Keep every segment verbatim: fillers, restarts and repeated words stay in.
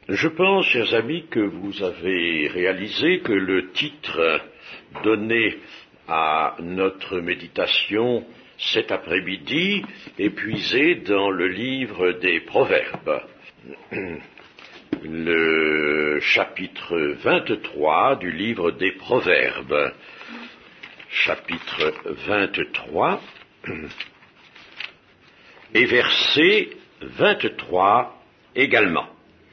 Je pense, chers amis, que vous avez réalisé que le titre donné à notre méditation cet après-midi est puisé dans le livre des Proverbes, le chapitre vingt-trois du livre des Proverbes, chapitre vingt-trois, et verset vingt-trois également.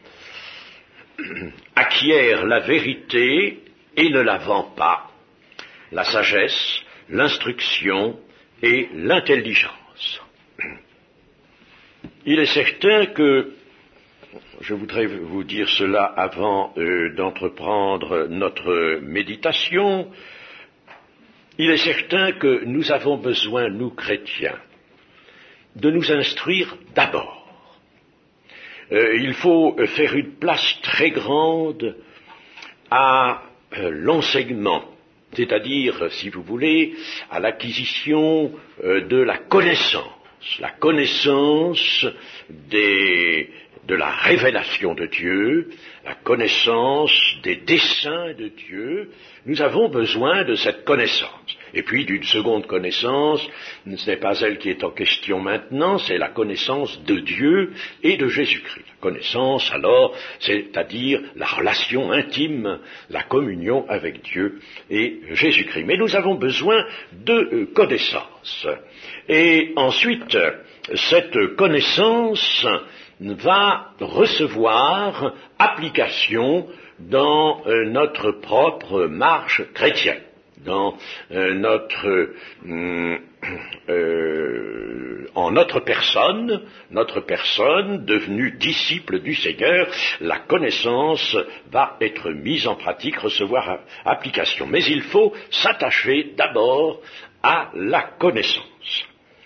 Acquiert la vérité et ne la vend pas, la sagesse, l'instruction et l'intelligence. Il est certain que, je voudrais vous dire cela avant euh, d'entreprendre notre méditation, il est certain que nous avons besoin, nous chrétiens, de nous instruire d'abord. Euh, il faut faire une place très grande à euh, l'enseignement, c'est-à-dire, si vous voulez, à l'acquisition euh, de la connaissance, la connaissance des, de la révélation de Dieu, la connaissance des desseins de Dieu. Nous avons besoin de cette connaissance. Et puis d'une seconde connaissance, ce n'est pas elle qui est en question maintenant, c'est la connaissance de Dieu et de Jésus-Christ. La connaissance, alors, c'est-à-dire la relation intime, la communion avec Dieu et Jésus-Christ. Mais nous avons besoin de connaissance. Et ensuite, cette connaissance va recevoir application dans euh, notre propre marche chrétienne, dans euh, notre, euh, euh, en notre personne, notre personne devenue disciple du Seigneur, la connaissance va être mise en pratique, recevoir application. Mais il faut s'attacher d'abord à la connaissance.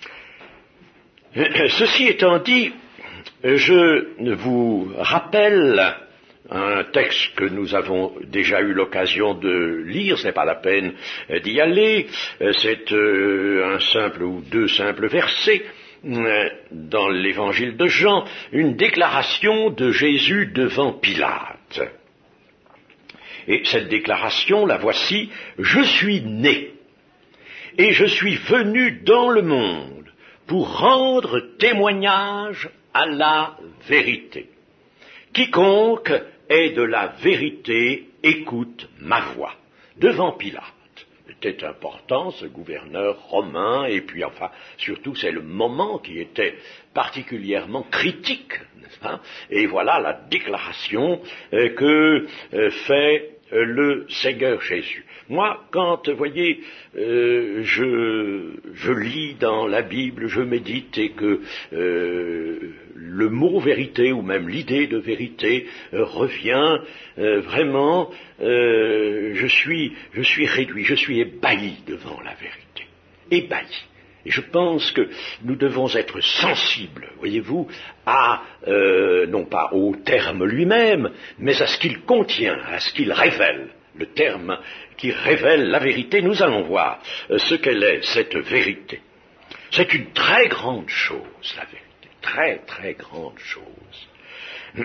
Ceci étant dit, je vous rappelle un texte que nous avons déjà eu l'occasion de lire, ce n'est pas la peine d'y aller, c'est un simple ou deux simples versets dans l'évangile de Jean, une déclaration de Jésus devant Pilate. Et cette déclaration, la voici: je suis né et je suis venu dans le monde pour rendre témoignage à la vérité. Quiconque est de la vérité écoute ma voix. Devant Pilate. C'était important, ce gouverneur romain, et puis enfin, surtout c'est le moment qui était particulièrement critique, n'est-ce pas? Et voilà la déclaration euh, que euh, fait euh, le Seigneur Jésus. Moi, quand, vous voyez, euh, je, je lis dans la Bible, je médite et que euh, le mot vérité ou même l'idée de vérité euh, revient, euh, vraiment, euh, je suis, je suis réduit, je suis ébahi devant la vérité. Ébahi. Et je pense que nous devons être sensibles, voyez-vous, à, euh, non pas au terme lui-même, mais à ce qu'il contient, à ce qu'il révèle. Le terme qui révèle la vérité, nous allons voir ce qu'elle est, cette vérité. C'est une très grande chose, la vérité, très très grande chose.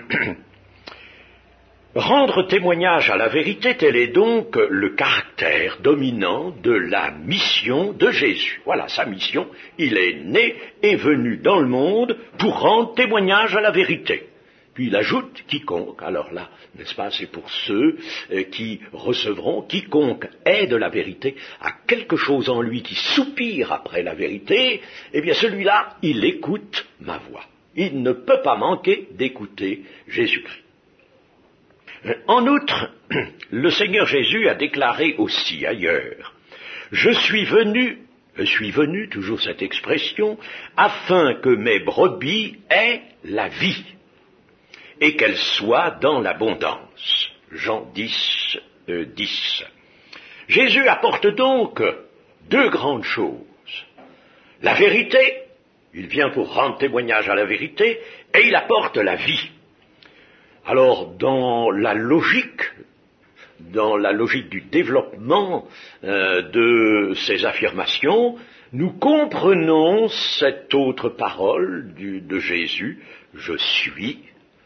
Rendre témoignage à la vérité, tel est donc le caractère dominant de la mission de Jésus. Voilà sa mission, il est né et venu dans le monde pour rendre témoignage à la vérité. Puis il ajoute quiconque, alors là, n'est-ce pas, c'est pour ceux euh, qui recevront, quiconque est de la vérité, a quelque chose en lui qui soupire après la vérité, eh bien celui-là, il écoute ma voix. Il ne peut pas manquer d'écouter Jésus-Christ. En outre, le Seigneur Jésus a déclaré aussi ailleurs, « Je suis venu, je suis venu, toujours cette expression, afin que mes brebis aient la vie. » et qu'elle soit dans l'abondance. Jean dix, euh, dix. Jésus apporte donc deux grandes choses. La vérité, il vient pour rendre témoignage à la vérité, et il apporte la vie. Alors, dans la logique, dans la logique du développement euh, de ces affirmations, nous comprenons cette autre parole du, de Jésus, « Je suis ».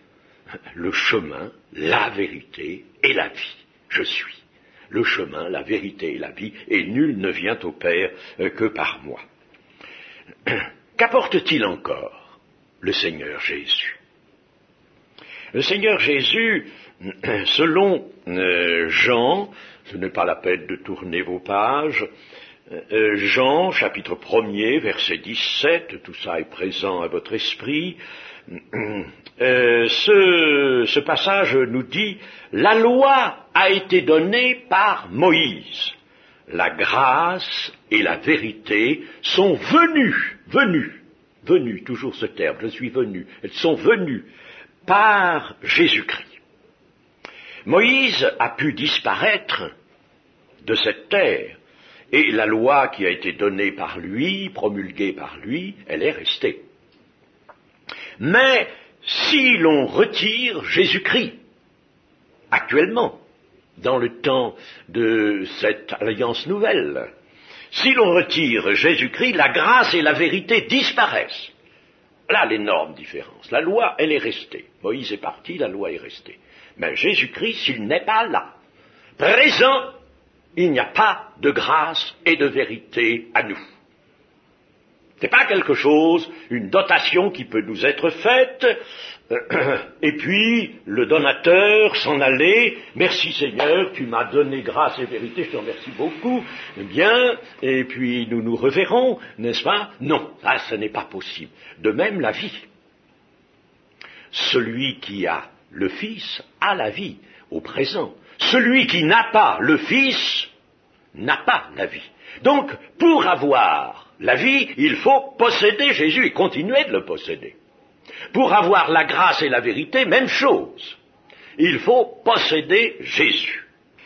le chemin, la vérité et la vie. Je suis le chemin, la vérité et la vie, et nul ne vient au Père que par moi. Qu'apporte-t-il encore, le Seigneur Jésus? Le Seigneur Jésus, selon euh, Jean, ce n'est pas la peine de tourner vos pages, euh, Jean, chapitre premier, verset dix-sept, tout ça est présent à votre esprit, euh, ce, ce passage nous dit « La loi a été donnée par Moïse. La grâce et la vérité sont venues, venues, venues, toujours ce terme, je suis venu, elles sont venues par Jésus-Christ. » Moïse a pu disparaître de cette terre, et la loi qui a été donnée par lui, promulguée par lui, elle est restée. Mais si l'on retire Jésus-Christ, actuellement, dans le temps de cette alliance nouvelle, si l'on retire Jésus-Christ, la grâce et la vérité disparaissent. Là, l'énorme différence. La loi, elle est restée. Moïse est parti, la loi est restée. Mais Jésus-Christ, s'il n'est pas là, présent, il n'y a pas de grâce et de vérité à nous. Ce n'est pas quelque chose, une dotation qui peut nous être faite, euh, et puis le donateur s'en aller, merci Seigneur, tu m'as donné grâce et vérité, je te remercie beaucoup, eh bien, et puis nous nous reverrons, n'est-ce pas? Non, ça, ce n'est pas possible. De même, la vie. Celui qui a le Fils a la vie au présent. Celui qui n'a pas le Fils n'a pas la vie. Donc, pour avoir la vie, il faut posséder Jésus et continuer de le posséder. Pour avoir la grâce et la vérité, même chose. Il faut posséder Jésus.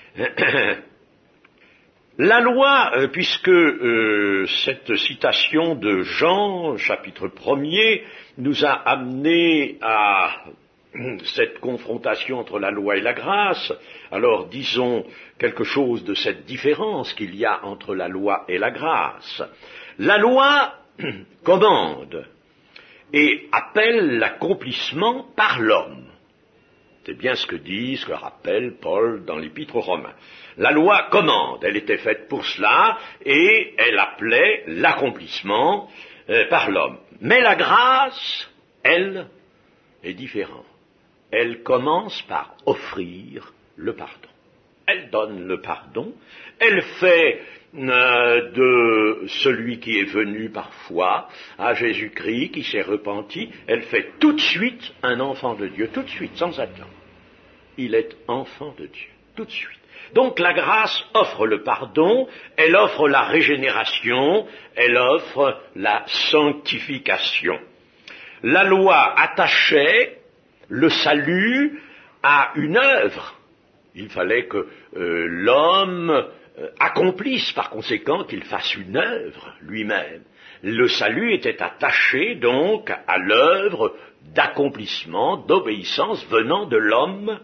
La loi, puisque euh, cette citation de Jean, chapitre premier, nous a amené à cette confrontation entre la loi et la grâce, alors disons quelque chose de cette différence qu'il y a entre la loi et la grâce. La loi commande et appelle l'accomplissement par l'homme. C'est bien ce que dit, ce que rappelle Paul dans l'Épître aux Romains. La loi commande, elle était faite pour cela, et elle appelait l'accomplissement euh, par l'homme. Mais la grâce, elle, est différente. Elle commence par offrir le pardon. Elle donne le pardon, elle fait euh, de celui qui est venu parfois à Jésus-Christ, qui s'est repenti, elle fait tout de suite un enfant de Dieu, tout de suite, sans attendre. Il est enfant de Dieu, tout de suite. Donc la grâce offre le pardon, elle offre la régénération, elle offre la sanctification. La loi attachait le salut à une œuvre. Il fallait que euh, l'homme euh, accomplisse, par conséquent, qu'il fasse une œuvre lui-même. Le salut était attaché donc à l'œuvre d'accomplissement, d'obéissance venant de l'homme,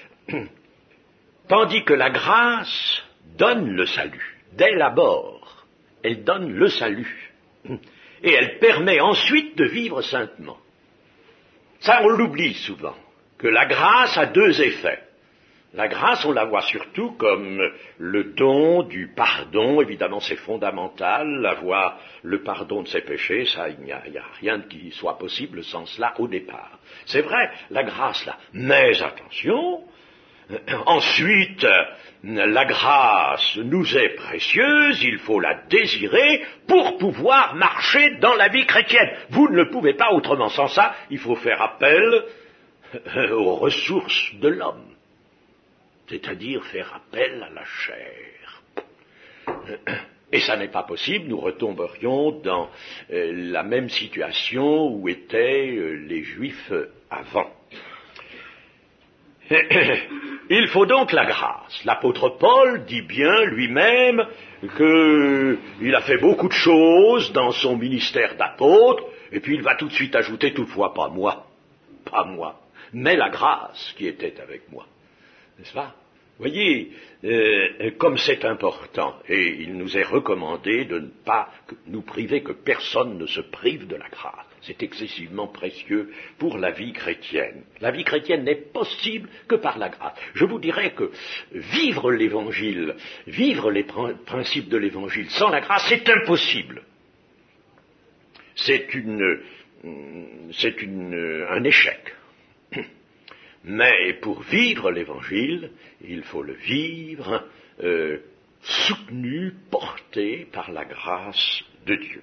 tandis que la grâce donne le salut, dès l'abord. Elle donne le salut. Et elle permet ensuite de vivre saintement. Ça, on l'oublie souvent, que la grâce a deux effets. La grâce, on la voit surtout comme le don du pardon, évidemment c'est fondamental, avoir le pardon de ses péchés, ça, il n'y a, il n'y a rien qui soit possible sans cela au départ. C'est vrai, la grâce là, mais attention, ensuite, la grâce nous est précieuse, il faut la désirer pour pouvoir marcher dans la vie chrétienne. Vous ne le pouvez pas autrement, sans ça, il faut faire appel aux ressources de l'homme. C'est-à-dire faire appel à la chair. Et ça n'est pas possible, nous retomberions dans euh, la même situation où étaient euh, les Juifs avant. Il faut donc la grâce. L'apôtre Paul dit bien lui-même qu'il a fait beaucoup de choses dans son ministère d'apôtre, et puis il va tout de suite ajouter toutefois pas moi, pas moi, mais la grâce qui était avec moi. N'est-ce pas? Vous voyez, euh, comme c'est important, et il nous est recommandé de ne pas nous priver, que personne ne se prive de la grâce. C'est excessivement précieux pour la vie chrétienne. La vie chrétienne n'est possible que par la grâce. Je vous dirais que vivre l'Évangile, vivre les principes de l'Évangile sans la grâce, c'est impossible. C'est une, c'est une, un échec. Mais pour vivre l'Évangile, il faut le vivre euh, soutenu, porté par la grâce de Dieu.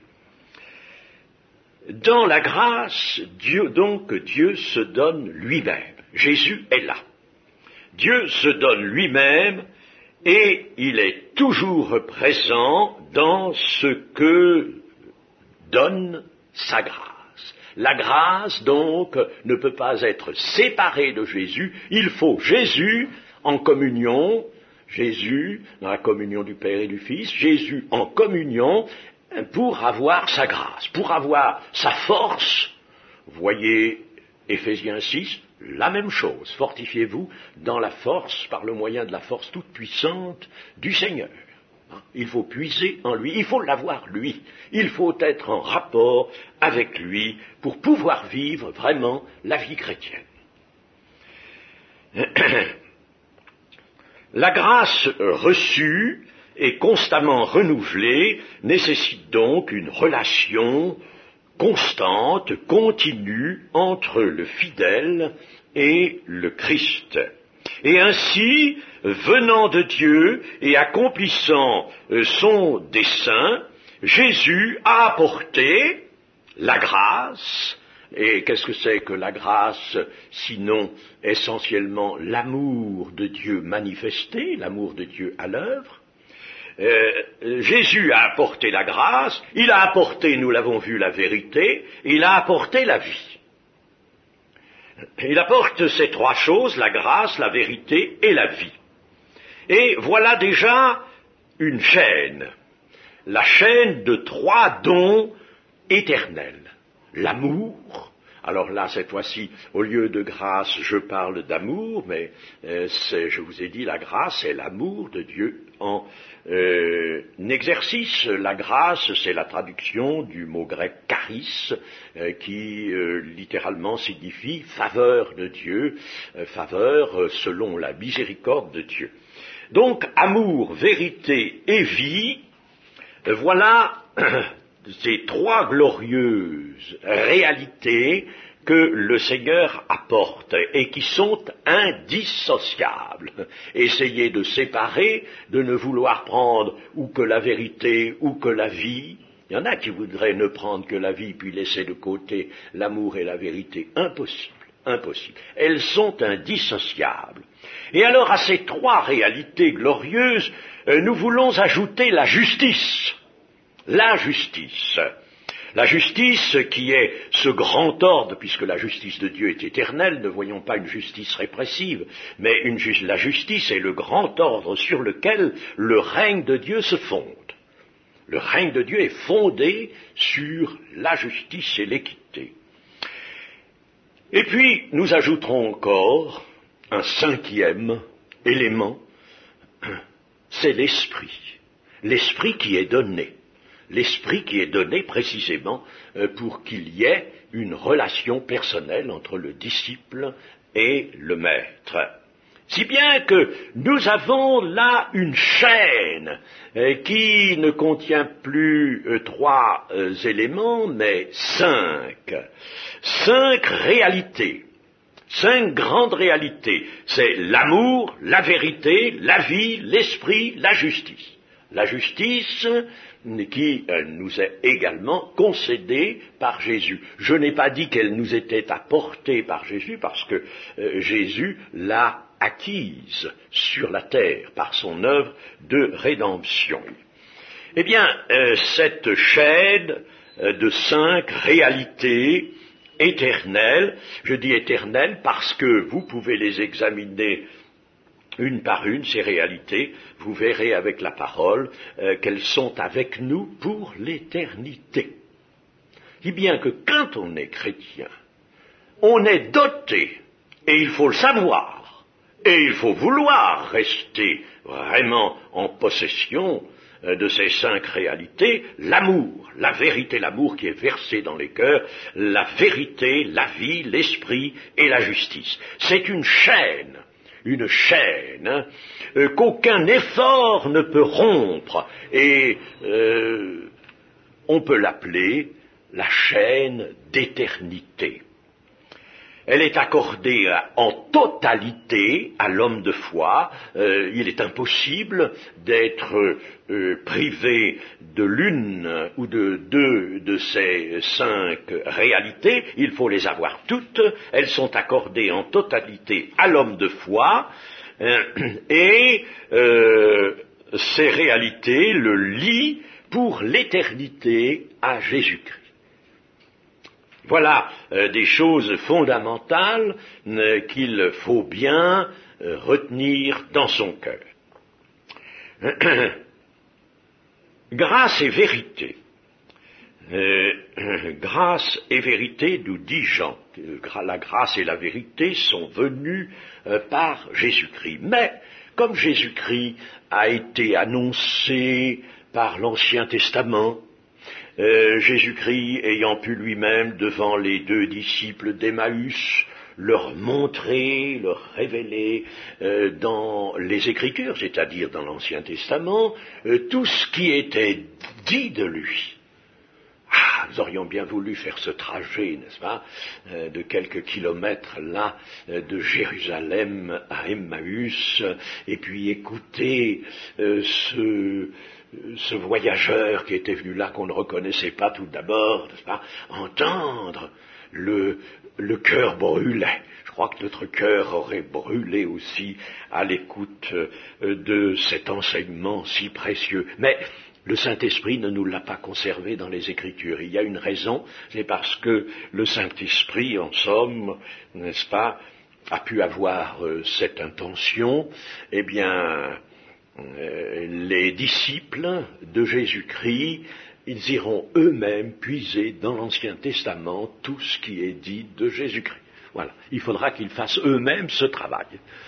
Dans la grâce, Dieu, donc, Dieu se donne lui-même. Jésus est là. Dieu se donne lui-même et il est toujours présent dans ce que donne sa grâce. La grâce, donc, ne peut pas être séparée de Jésus. Il faut Jésus en communion, Jésus dans la communion du Père et du Fils, Jésus en communion pour avoir sa grâce, pour avoir sa force. Voyez Éphésiens six, la même chose. Fortifiez-vous dans la force, par le moyen de la force toute puissante du Seigneur. Il faut puiser en lui, il faut l'avoir lui, il faut être en rapport avec lui pour pouvoir vivre vraiment la vie chrétienne. La grâce reçue et constamment renouvelée nécessite donc une relation constante, continue entre le fidèle et le Christ. Et ainsi, venant de Dieu et accomplissant son dessein, Jésus a apporté la grâce. Et qu'est-ce que c'est que la grâce, sinon essentiellement l'amour de Dieu manifesté, l'amour de Dieu à l'œuvre? Euh, Jésus a apporté la grâce, il a apporté, nous l'avons vu, la vérité, il a apporté la vie. Il apporte ces trois choses, la grâce, la vérité et la vie. Et voilà déjà une chaîne, la chaîne de trois dons éternels. L'amour, alors là, cette fois-ci, au lieu de grâce, je parle d'amour, mais euh, c'est, je vous ai dit, la grâce, c'est l'amour de Dieu en euh, exercice. La grâce, c'est la traduction du mot grec charis, euh, qui euh, littéralement signifie faveur de Dieu, euh, faveur euh, selon la miséricorde de Dieu. Donc, amour, vérité et vie, euh, voilà ces trois glorieuses réalités que le Seigneur apporte et qui sont indissociables. Essayez de séparer, de ne vouloir prendre ou que la vérité ou que la vie. Il y en a qui voudraient ne prendre que la vie puis laisser de côté l'amour et la vérité. Impossible, impossible. Elles sont indissociables. Et alors à ces trois réalités glorieuses, nous voulons ajouter la justice. La justice. La justice qui est ce grand ordre, puisque la justice de Dieu est éternelle, ne voyons pas une justice répressive, mais une, la justice est le grand ordre sur lequel le règne de Dieu se fonde. Le règne de Dieu est fondé sur la justice et l'équité. Et puis, nous ajouterons encore un cinquième élément, c'est l'esprit. L'esprit qui est donné. L'esprit qui est donné précisément pour qu'il y ait une relation personnelle entre le disciple et le maître. Si bien que nous avons là une chaîne qui ne contient plus trois éléments, mais cinq. Cinq réalités. Cinq grandes réalités. C'est l'amour, la vérité, la vie, l'esprit, la justice. La justice qui euh, nous est également concédée par Jésus. Je n'ai pas dit qu'elle nous était apportée par Jésus parce que euh, Jésus l'a acquise sur la terre par son œuvre de rédemption. Eh bien, euh, cette chaîne euh, de cinq réalités éternelles, je dis éternelles parce que vous pouvez les examiner une par une, ces réalités, vous verrez avec la parole euh, qu'elles sont avec nous pour l'éternité. Si bien que quand on est chrétien, on est doté, et il faut le savoir, et il faut vouloir rester vraiment en possession de ces cinq réalités, l'amour, la vérité, l'amour qui est versé dans les cœurs, la vérité, la vie, l'esprit et la justice. C'est une chaîne, une chaîne hein, euh, qu'aucun effort ne peut rompre, et euh, on peut l'appeler la chaîne d'éternité. Elle est accordée en totalité à l'homme de foi. Euh, il est impossible d'être euh, privé de l'une ou de deux de ces cinq réalités. Il faut les avoir toutes. Elles sont accordées en totalité à l'homme de foi. Euh, et euh, ces réalités le lient pour l'éternité à Jésus-Christ. Voilà euh, des choses fondamentales euh, qu'il faut bien euh, retenir dans son cœur. Grâce et vérité. Euh, grâce et vérité, nous dit Jean. La grâce et la vérité sont venues euh, par Jésus-Christ. Mais, comme Jésus-Christ a été annoncé par l'Ancien Testament, Euh, Jésus-Christ ayant pu lui-même, devant les deux disciples d'Emmaüs, leur montrer, leur révéler euh, dans les Écritures, c'est-à-dire dans l'Ancien Testament, euh, tout ce qui était dit de lui. Ah, nous aurions bien voulu faire ce trajet, n'est-ce pas, euh, de quelques kilomètres là, euh, de Jérusalem à Emmaüs, et puis écouter euh, ce... ce voyageur qui était venu là, qu'on ne reconnaissait pas tout d'abord, n'est-ce pas, entendre le, le cœur brûlait. Je crois que notre cœur aurait brûlé aussi à l'écoute de cet enseignement si précieux. Mais le Saint-Esprit ne nous l'a pas conservé dans les Écritures. Il y a une raison, c'est parce que le Saint-Esprit, en somme, n'est-ce pas, a pu avoir euh, cette intention, eh bien, les disciples de Jésus-Christ, ils iront eux-mêmes puiser dans l'Ancien Testament tout ce qui est dit de Jésus-Christ. Voilà, il faudra qu'ils fassent eux-mêmes ce travail.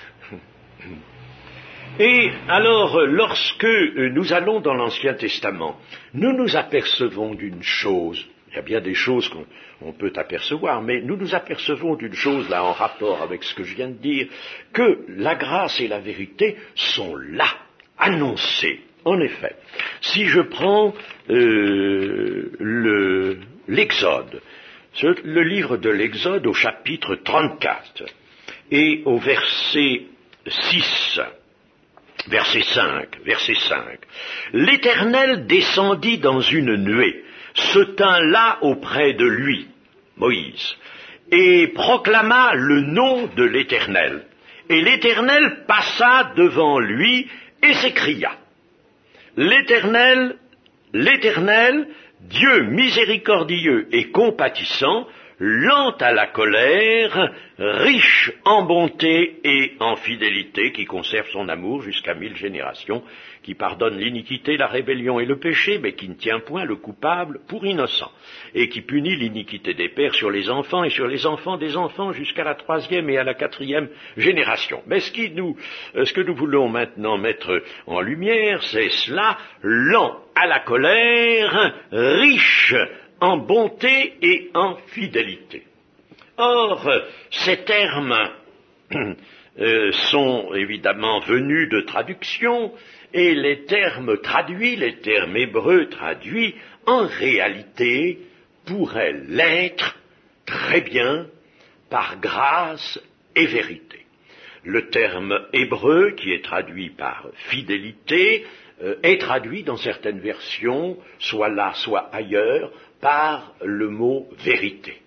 Et alors, lorsque nous allons dans l'Ancien Testament, nous nous apercevons d'une chose. Il y a bien des choses qu'on on peut apercevoir, mais nous nous apercevons d'une chose, là, en rapport avec ce que je viens de dire, que la grâce et la vérité sont là, annoncées. En effet, si je prends euh, le, l'Exode, le livre de l'Exode au chapitre trente-quatre, et au verset six, verset cinq, verset cinq, l'Éternel descendit dans une nuée, se tint là auprès de lui, Moïse, et proclama le nom de l'Éternel. Et l'Éternel passa devant lui et s'écria, l'Éternel, l'Éternel, Dieu miséricordieux et compatissant, lent à la colère, riche en bonté et en fidélité, qui conserve son amour jusqu'à mille générations, qui pardonne l'iniquité, la rébellion et le péché, mais qui ne tient point le coupable pour innocent, et qui punit l'iniquité des pères sur les enfants et sur les enfants des enfants jusqu'à la troisième et à la quatrième génération. Mais ce, qui nous, ce que nous voulons maintenant mettre en lumière, c'est cela, lent à la colère, riche en bonté et en fidélité. Or, ces termes euh, sont évidemment venus de traduction, et les termes traduits, les termes hébreux traduits, en réalité, pourraient l'être très bien par grâce et vérité. Le terme hébreu, qui est traduit par fidélité, euh, est traduit dans certaines versions, soit là, soit ailleurs, par le mot vérité.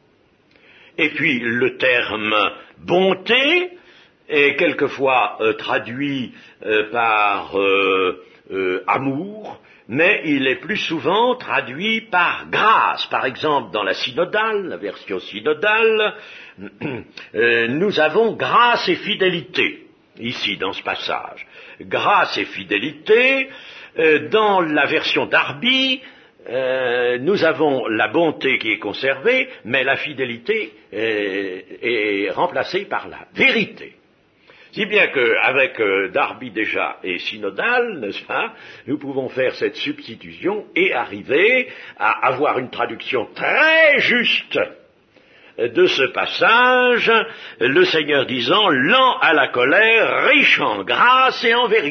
Et puis le terme bonté est quelquefois euh, traduit euh, par euh, euh, amour, mais il est plus souvent traduit par grâce. Par exemple, dans la synodale, la version synodale, euh, nous avons grâce et fidélité, ici dans ce passage. Grâce et fidélité, euh, dans la version Darby, Euh, nous avons la bonté qui est conservée, mais la fidélité est, est remplacée par la vérité. Si bien qu'avec euh, Darby déjà et synodal, n'est-ce pas, nous pouvons faire cette substitution et arriver à avoir une traduction très juste de ce passage, le Seigneur disant « lent à la colère, riche en grâce et en vérité ».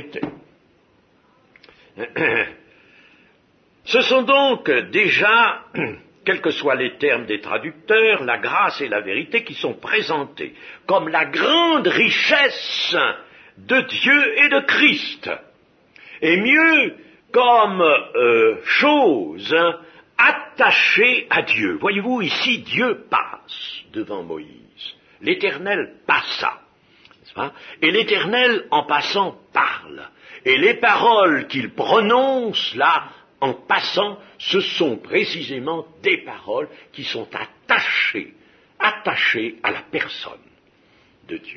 Ce sont donc déjà, quels que soient les termes des traducteurs, la grâce et la vérité qui sont présentés comme la grande richesse de Dieu et de Christ, et mieux comme euh, chose attachée à Dieu. Voyez-vous, ici, Dieu passe devant Moïse. L'Éternel passa, n'est-ce pas ? Et l'Éternel, en passant, parle. Et les paroles qu'il prononce là, en passant, ce sont précisément des paroles qui sont attachées, attachées à la personne de Dieu.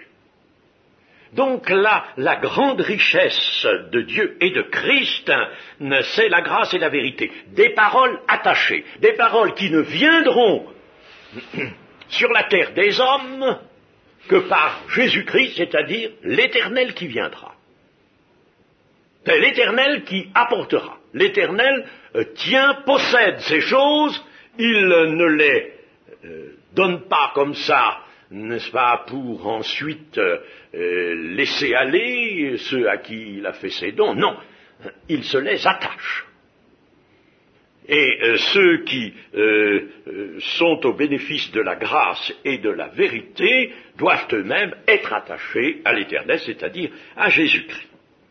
Donc là, la grande richesse de Dieu et de Christ, c'est la grâce et la vérité. Des paroles attachées, des paroles qui ne viendront sur la terre des hommes que par Jésus-Christ, c'est-à-dire l'Éternel qui viendra. C'est l'Éternel qui apportera. L'Éternel euh, tient, possède ces choses, il euh, ne les euh, donne pas comme ça, n'est-ce pas, pour ensuite euh, laisser aller ceux à qui il a fait ses dons. Non, il se les attache. Et euh, ceux qui euh, euh, sont au bénéfice de la grâce et de la vérité doivent eux-mêmes être attachés à l'Éternel, c'est-à-dire à Jésus-Christ.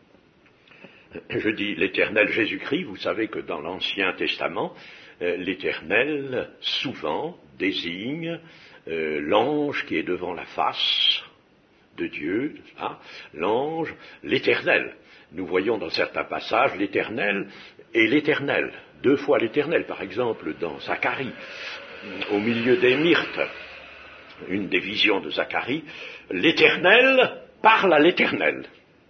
Je dis l'Éternel Jésus-Christ, vous savez que dans l'Ancien Testament, euh, l'Éternel souvent désigne euh, l'ange qui est devant la face de Dieu, hein, l'ange, l'Éternel. Nous voyons dans certains passages l'Éternel et l'Éternel, deux fois l'Éternel, par exemple dans Zacharie, au milieu des myrtes, une des visions de Zacharie, l'Éternel parle à l'Éternel.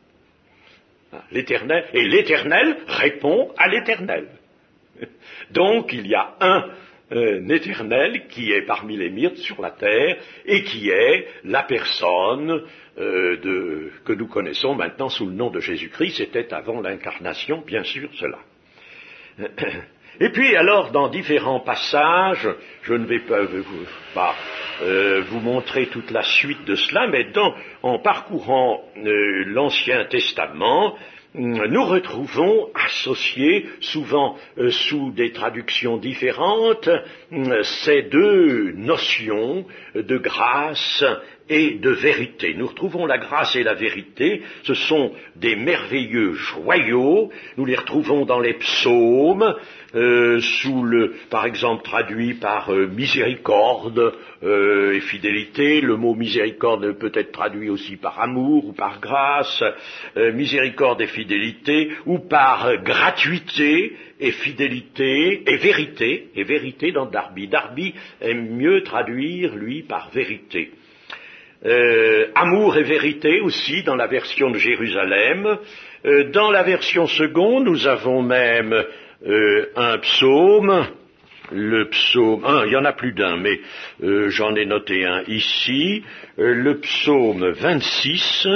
L'Éternel, et l'Éternel répond à l'Éternel. Donc il y a un, un Éternel qui est parmi les myrtes sur la terre et qui est la personne euh, de, que nous connaissons maintenant sous le nom de Jésus-Christ. C'était avant l'incarnation, bien sûr, cela. Et puis alors, dans différents passages, je ne vais pas vous, pas, euh, vous montrer toute la suite de cela, mais dans, en parcourant euh, l'Ancien Testament, nous retrouvons associés, souvent euh, sous des traductions différentes, euh, ces deux notions de grâce et de vérité. Nous retrouvons la grâce et la vérité, ce sont des merveilleux joyaux, nous les retrouvons dans les psaumes, euh, sous le, par exemple traduit par euh, miséricorde euh, et fidélité. Le mot miséricorde peut être traduit aussi par amour ou par grâce, euh, miséricorde et fidélité, ou par euh, gratuité et fidélité et vérité, et vérité dans Darby. Darby aime mieux traduire, lui, par vérité. Euh, amour et vérité aussi dans la version de Jérusalem. Euh, dans la version seconde, nous avons même euh, un psaume, le psaume, un, il y en a plus d'un, mais euh, j'en ai noté un ici, euh, le psaume vingt-six,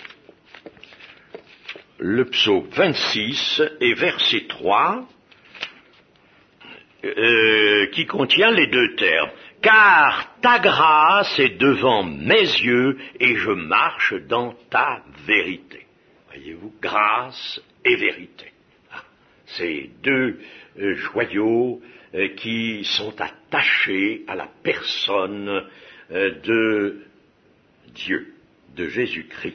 le psaume vingt-six et verset trois, euh, qui contient les deux termes. Car ta grâce est devant mes yeux et je marche dans ta vérité. Voyez-vous, grâce et vérité. Ces deux euh, joyaux euh, qui sont attachés à la personne euh, de Dieu, de Jésus-Christ.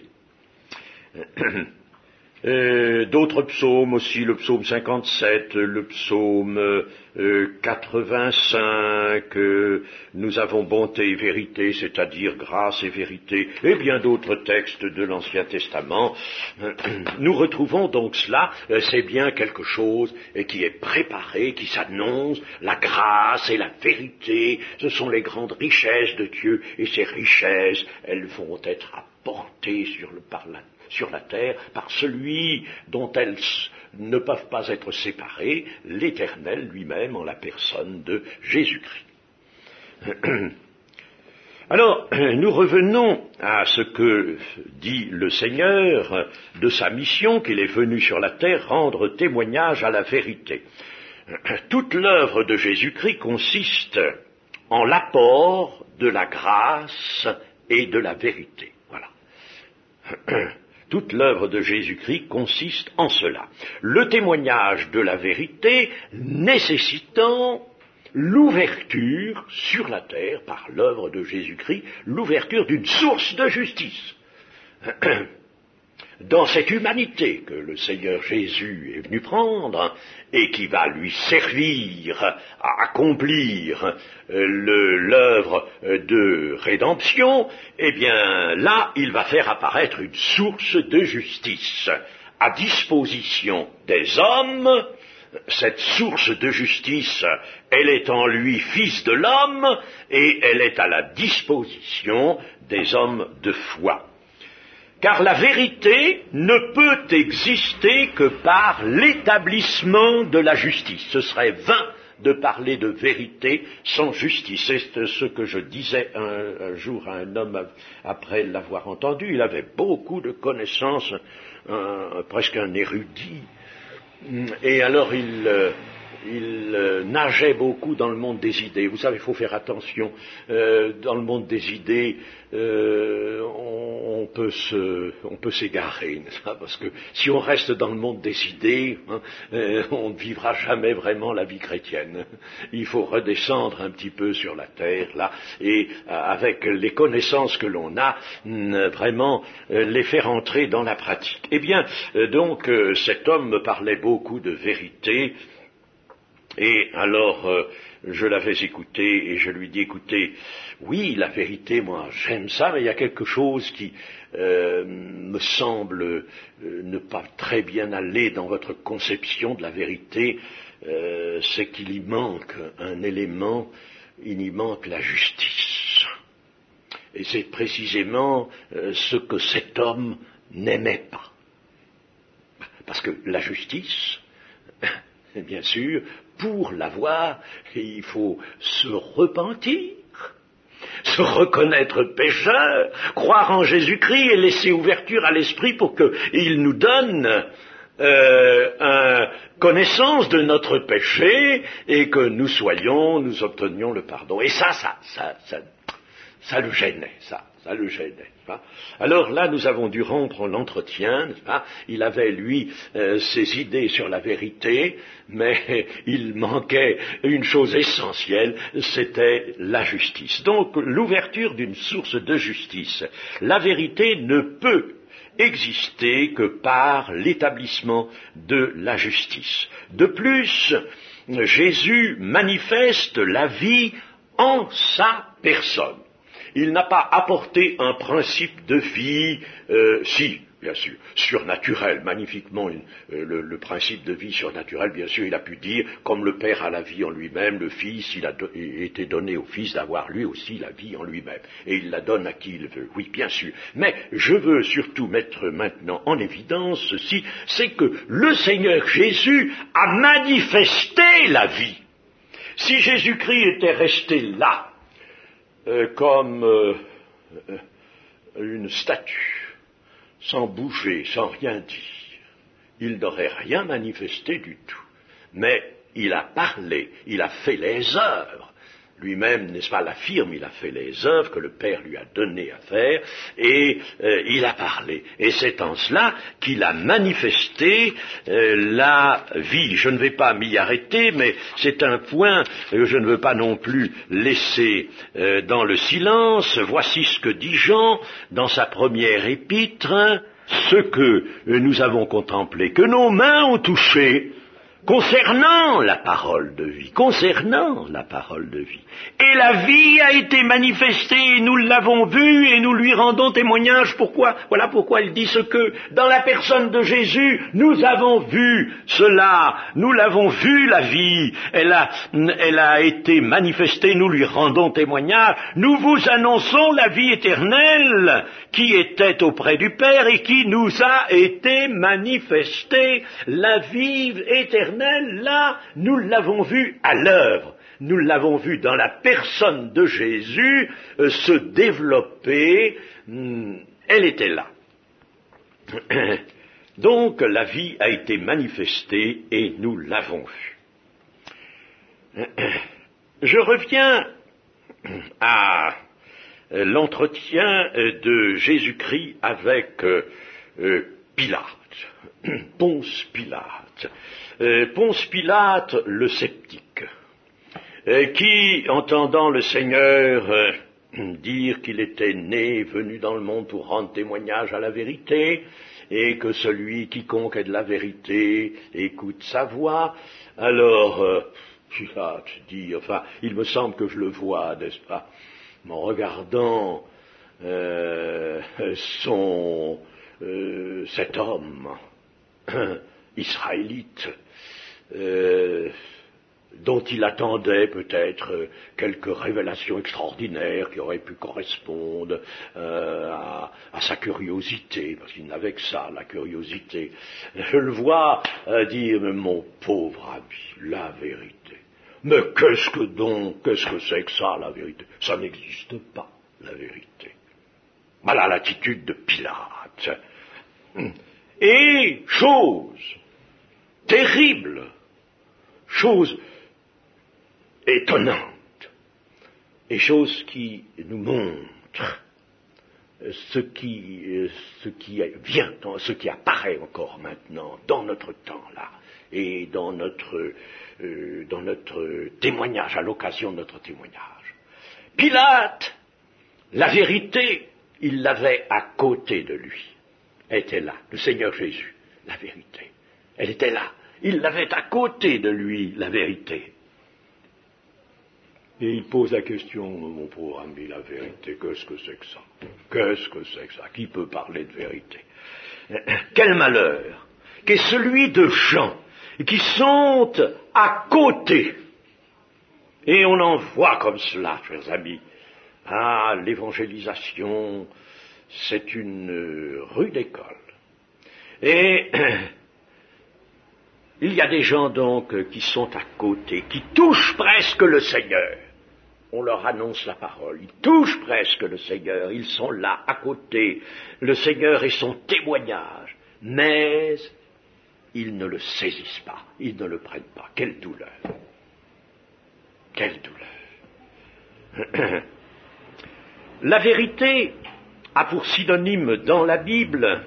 Euh, d'autres psaumes aussi, le psaume cinquante-sept, le psaume euh, quatre-vingt-cinq, euh, nous avons bonté et vérité, c'est-à-dire grâce et vérité, et bien d'autres textes de l'Ancien Testament. Nous retrouvons donc cela, euh, c'est bien quelque chose euh, qui est préparé, qui s'annonce, la grâce et la vérité, ce sont les grandes richesses de Dieu, et ces richesses, elles vont être apportées sur le par la sur la terre, par celui dont elles ne peuvent pas être séparées, l'Éternel lui-même en la personne de Jésus-Christ. Alors, nous revenons à ce que dit le Seigneur de sa mission, qu'il est venu sur la terre rendre témoignage à la vérité. Toute l'œuvre de Jésus-Christ consiste en l'apport de la grâce et de la vérité. Voilà. Toute l'œuvre de Jésus-Christ consiste en cela. Le témoignage de la vérité nécessitant l'ouverture sur la terre, par l'œuvre de Jésus-Christ, l'ouverture d'une source de justice. Dans cette humanité que le Seigneur Jésus est venu prendre et qui va lui servir à accomplir le, l'œuvre de rédemption, eh bien là, il va faire apparaître une source de justice à disposition des hommes. Cette source de justice, elle est en lui fils de l'homme et elle est à la disposition des hommes de foi. Car la vérité ne peut exister que par l'établissement de la justice. Ce serait vain de parler de vérité sans justice. C'est ce que je disais un, un jour à un homme après l'avoir entendu. Il avait beaucoup de connaissances, un, presque un érudit. Et alors il, euh, il euh, nageait beaucoup dans le monde des idées. Vous savez, il faut faire attention. Euh, dans le monde des idées, euh, on, on peut se, on peut s'égarer, n'est-ce pas? Parce que si on reste dans le monde des idées, hein, euh, on ne vivra jamais vraiment la vie chrétienne. Il faut redescendre un petit peu sur la terre, là, et euh, avec les connaissances que l'on a, euh, vraiment euh, les faire entrer dans la pratique. Eh bien, euh, donc, euh, cet homme me parlait beaucoup de vérité. Et alors, euh, je l'avais écouté et je lui dis, écoutez, oui, la vérité, moi, j'aime ça, mais il y a quelque chose qui euh, me semble euh, ne pas très bien aller dans votre conception de la vérité, euh, c'est qu'il y manque un élément, il y manque la justice. Et c'est précisément euh, ce que cet homme n'aimait pas. Parce que la justice, bien sûr, pour l'avoir, il faut se repentir, se reconnaître pécheur, croire en Jésus-Christ et laisser ouverture à l'Esprit pour qu'il nous donne euh, un, connaissance de notre péché et que nous soyons, nous obtenions le pardon. Et ça, ça, ça, ça, ça le gênait, ça, ça le gênait. Alors là, nous avons dû rompre l'entretien. Il avait, lui, euh, ses idées sur la vérité, mais il manquait une chose essentielle, c'était la justice. Donc, l'ouverture d'une source de justice. La vérité ne peut exister que par l'établissement de la justice. De plus, Jésus manifeste la vie en sa personne. Il n'a pas apporté un principe de vie, euh, si, bien sûr, surnaturel, magnifiquement, une, euh, le, le principe de vie surnaturel, bien sûr, il a pu dire, comme le Père a la vie en lui-même, le Fils, il a do- été donné au Fils d'avoir lui aussi la vie en lui-même, et il la donne à qui il veut, oui, bien sûr. Mais je veux surtout mettre maintenant en évidence ceci, c'est que le Seigneur Jésus a manifesté la vie. Si Jésus-Christ était resté là, Euh, comme euh, euh, une statue, sans bouger, sans rien dire. Il n'aurait rien manifesté du tout. Mais il a parlé, il a fait les œuvres. Lui-même, n'est-ce pas, l'affirme, il a fait les œuvres que le Père lui a donné à faire, et euh, il a parlé. Et c'est en cela qu'il a manifesté euh, la vie. Je ne vais pas m'y arrêter, mais c'est un point que je ne veux pas non plus laisser euh, dans le silence. Voici ce que dit Jean dans sa première épître, ce que nous avons contemplé, que nos mains ont touché, concernant la parole de vie, concernant la parole de vie. Et la vie a été manifestée, et nous l'avons vue, et nous lui rendons témoignage. Pourquoi? Voilà pourquoi il dit ce que, dans la personne de Jésus, nous avons vu cela, nous l'avons vu la vie, elle a, elle a été manifestée, nous lui rendons témoignage, nous vous annonçons la vie éternelle qui était auprès du Père et qui nous a été manifestée, la vie éternelle. Là, nous l'avons vu à l'œuvre. nous l'avons vu dans la personne de Jésus euh, se développer, hum, elle était là. Donc la vie a été manifestée et nous l'avons vue. Je reviens à l'entretien de Jésus-Christ avec euh, euh, Pilate, Ponce Pilate. Euh, Ponce Pilate, le sceptique, euh, qui, entendant le Seigneur euh, dire qu'il était né, venu dans le monde pour rendre témoignage à la vérité, et que celui quiconque est de la vérité écoute sa voix, alors euh, Pilate dit, enfin, il me semble que je le vois, n'est-ce pas, en regardant euh, son, euh, cet homme israélite, euh, dont il attendait peut-être euh, quelques révélations extraordinaires qui auraient pu correspondre euh, à, à sa curiosité, parce qu'il n'avait que ça, la curiosité. Je le vois euh, dire, mais mon pauvre ami, la vérité. Mais qu'est-ce que donc, qu'est-ce que c'est que ça, la vérité? Ça n'existe pas, la vérité. Voilà l'attitude de Pilate. Et chose terrible, chose étonnante, et chose qui nous montre ce qui, ce qui vient, ce qui apparaît encore maintenant dans notre temps là, et dans notre, euh, dans notre témoignage, à l'occasion de notre témoignage. Pilate, la vérité, il l'avait à côté de lui. Elle était là, le Seigneur Jésus, la vérité. Elle était là. Il l'avait à côté de lui, la vérité. Et il pose la question, mon pauvre ami, la vérité, qu'est-ce que c'est que ça? Qu'est-ce que c'est que ça? Qui peut parler de vérité? Quel malheur qu'est celui de gens qui sont à côté. Et on en voit comme cela, chers amis. Ah, l'évangélisation, c'est une rude école. Et il y a des gens donc qui sont à côté, qui touchent presque le Seigneur. On leur annonce la parole, ils touchent presque le Seigneur, ils sont là, à côté. Le Seigneur est son témoignage, mais ils ne le saisissent pas, ils ne le prennent pas. Quelle douleur! Quelle douleur! La vérité a pour synonyme dans la Bible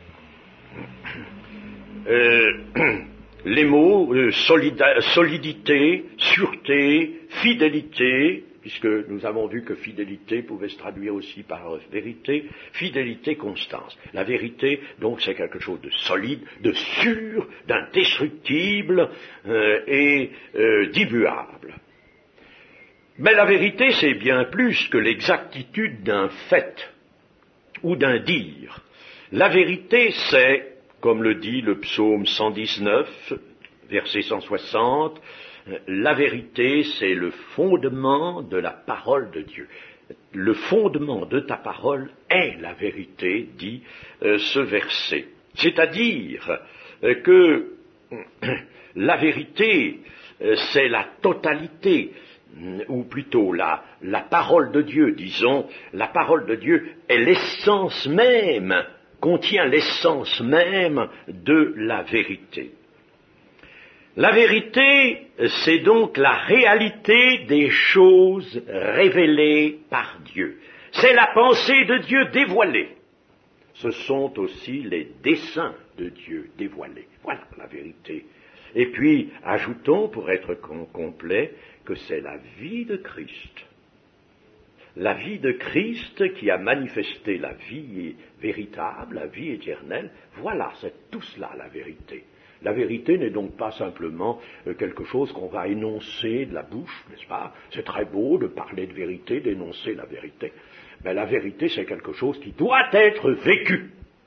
euh, les mots euh, solida- solidité, sûreté, fidélité, puisque nous avons vu que fidélité pouvait se traduire aussi par vérité, fidélité, constance. La vérité, donc, c'est quelque chose de solide, de sûr, d'indestructible euh, et euh, d'immuable. Mais la vérité, c'est bien plus que l'exactitude d'un fait ou d'un dire. La vérité, c'est, comme le dit le psaume cent dix-neuf, verset cent soixante, la vérité, c'est le fondement de la parole de Dieu. Le fondement de ta parole est la vérité, dit euh, ce verset. C'est-à-dire euh, que la vérité, euh, c'est la totalité, ou plutôt la, la parole de Dieu, disons, la parole de Dieu est l'essence même, contient l'essence même de la vérité. La vérité, c'est donc la réalité des choses révélées par Dieu. C'est la pensée de Dieu dévoilée. Ce sont aussi les desseins de Dieu dévoilés. Voilà la vérité. Et puis, ajoutons, pour être complet, que c'est la vie de Christ. La vie de Christ qui a manifesté la vie véritable, la vie éternelle. Voilà, c'est tout cela la vérité. La vérité n'est donc pas simplement quelque chose qu'on va énoncer de la bouche, n'est-ce pas? C'est très beau de parler de vérité, d'énoncer la vérité. Mais la vérité, c'est quelque chose qui doit être vécu.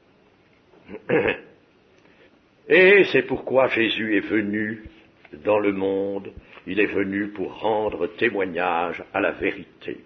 Et c'est pourquoi Jésus est venu dans le monde. Il est venu pour rendre témoignage à la vérité.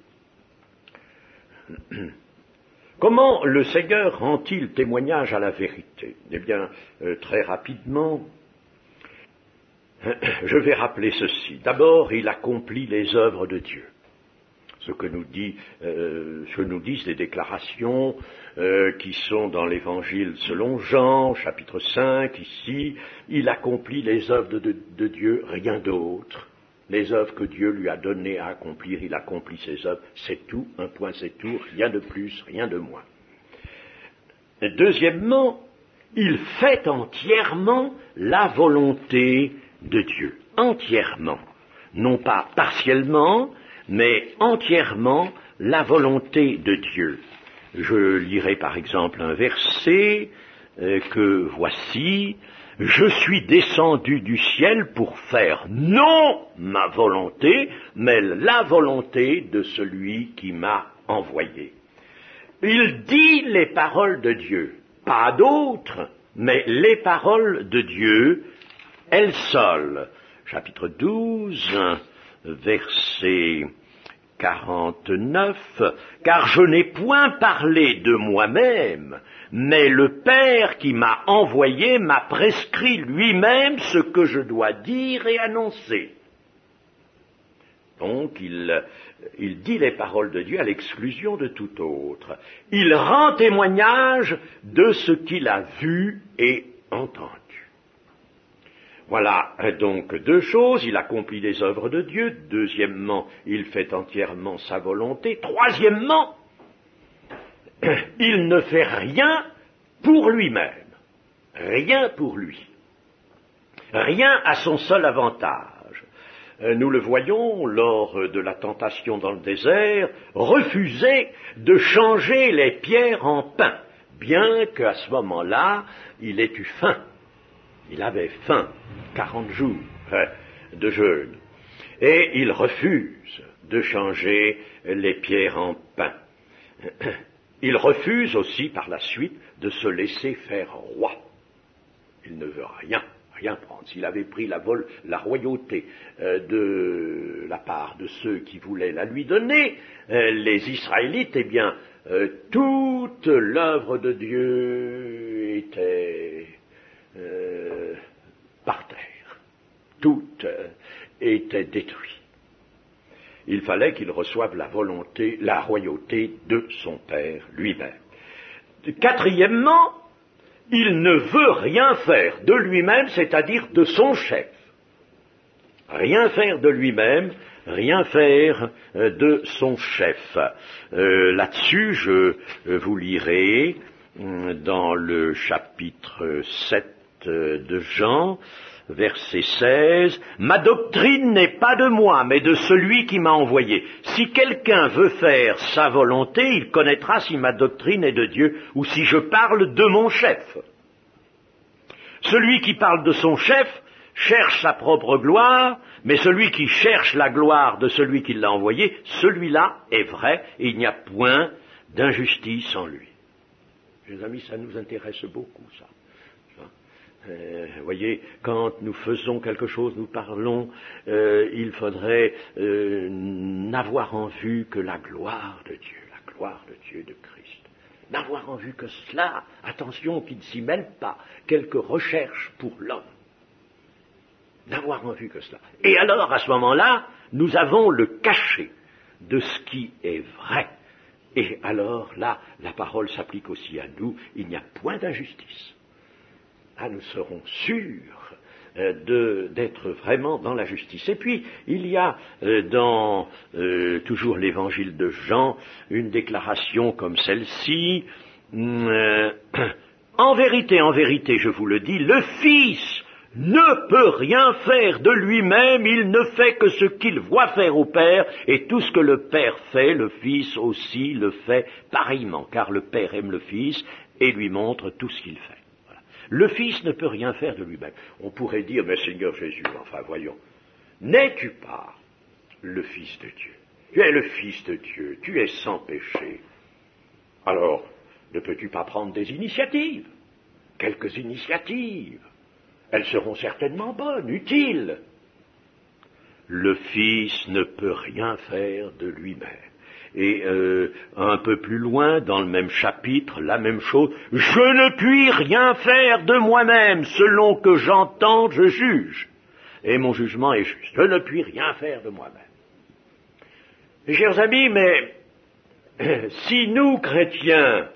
Comment le Seigneur rend-il témoignage à la vérité? Eh bien, euh, très rapidement, je vais rappeler ceci. D'abord, il accomplit les œuvres de Dieu. Ce que nous, dit, euh, ce que nous disent les déclarations euh, qui sont dans l'Évangile selon Jean, chapitre cinq, ici, il accomplit les œuvres de, de, de Dieu, rien d'autre. Les œuvres que Dieu lui a données à accomplir, il accomplit ses œuvres, c'est tout, un point c'est tout, rien de plus, rien de moins. Deuxièmement, il fait entièrement la volonté de Dieu, entièrement, non pas partiellement, mais entièrement la volonté de Dieu. Je lirai par exemple un verset euh, que voici, « Je suis descendu du ciel pour faire non ma volonté, mais la volonté de celui qui m'a envoyé. » Il dit les paroles de Dieu, pas d'autres, mais les paroles de Dieu, elles seules. Chapitre douze, verset quarante-neuf, « Car je n'ai point parlé de moi-même, mais le Père qui m'a envoyé m'a prescrit lui-même ce que je dois dire et annoncer. » Donc il, il dit les paroles de Dieu à l'exclusion de tout autre. Il rend témoignage de ce qu'il a vu et entendu. Voilà donc deux choses, il accomplit les œuvres de Dieu, deuxièmement, il fait entièrement sa volonté, troisièmement, il ne fait rien pour lui-même, rien pour lui, rien à son seul avantage. Nous le voyons lors de la tentation dans le désert, refuser de changer les pierres en pain, bien qu'à ce moment-là, il ait eu faim. Il avait faim, quarante jours de jeûne, et il refuse de changer les pierres en pain. Il refuse aussi par la suite de se laisser faire roi. Il ne veut rien, rien prendre. S'il avait pris la, vol, la royauté euh, de la part de ceux qui voulaient la lui donner, euh, les Israélites, eh bien, euh, toute l'œuvre de Dieu était Euh, par terre. Tout euh, était détruit. Il fallait qu'il reçoive la volonté, la royauté de son Père lui-même. Quatrièmement, il ne veut rien faire de lui-même, c'est-à-dire de son chef. Rien faire de lui-même, rien faire euh, de son chef. Euh, là-dessus, je euh, vous lirai euh, dans le chapitre sept de Jean, verset seize, « Ma doctrine n'est pas de moi, mais de celui qui m'a envoyé. Si quelqu'un veut faire sa volonté, il connaîtra si ma doctrine est de Dieu ou si je parle de mon chef. Celui qui parle de son chef cherche sa propre gloire, mais celui qui cherche la gloire de celui qui l'a envoyé, celui-là est vrai, et il n'y a point d'injustice en lui. » Mes amis, ça nous intéresse beaucoup, ça. Euh, vous voyez, quand nous faisons quelque chose, nous parlons, euh, il faudrait euh, n'avoir en vue que la gloire de Dieu, la gloire de Dieu, de Christ. N'avoir en vue que cela, attention qu'il ne s'y mêle pas, quelques recherches pour l'homme. N'avoir en vue que cela. Et alors, à ce moment-là, nous avons le cachet de ce qui est vrai. Et alors, là, la parole s'applique aussi à nous, il n'y a point d'injustice. Ah, nous serons sûrs euh, de, d'être vraiment dans la justice. Et puis, il y a euh, dans euh, toujours l'évangile de Jean une déclaration comme celle-ci. Euh, en vérité, en vérité, je vous le dis, le Fils ne peut rien faire de lui-même, il ne fait que ce qu'il voit faire au Père, et tout ce que le Père fait, le Fils aussi le fait pareillement, car le Père aime le Fils et lui montre tout ce qu'il fait. Le Fils ne peut rien faire de lui-même. On pourrait dire, mais Seigneur Jésus, enfin voyons, n'es-tu pas le Fils de Dieu? Tu es le Fils de Dieu, tu es sans péché. Alors, ne peux-tu pas prendre des initiatives? Quelques initiatives. Elles seront certainement bonnes, utiles. Le Fils ne peut rien faire de lui-même. Et euh, un peu plus loin, dans le même chapitre, la même chose, « Je ne puis rien faire de moi-même, selon que j'entends, je juge. et mon jugement est juste. Je ne puis rien faire de moi-même. Mes chers amis, mais si nous, chrétiens,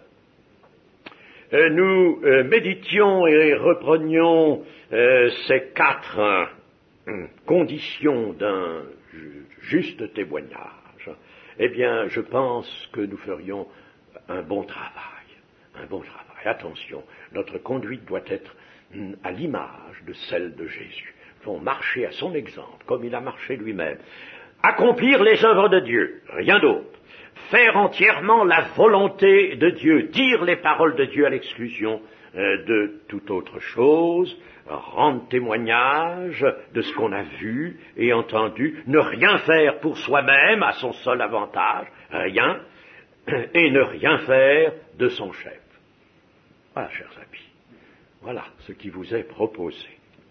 nous euh, méditions et reprenions euh, ces quatre euh, conditions d'un juste témoignage, eh bien, je pense que nous ferions un bon travail, un bon travail. Attention, notre conduite doit être hum, à l'image de celle de Jésus. Nous devons marcher à son exemple, comme il a marché lui-même. Accomplir les œuvres de Dieu, rien d'autre. Faire entièrement la volonté de Dieu, dire les paroles de Dieu à l'exclusion euh, de toute autre chose, rendre témoignage de ce qu'on a vu et entendu, ne rien faire pour soi-même à son seul avantage, rien, et ne rien faire de son chef. Voilà, chers amis, voilà ce qui vous est proposé.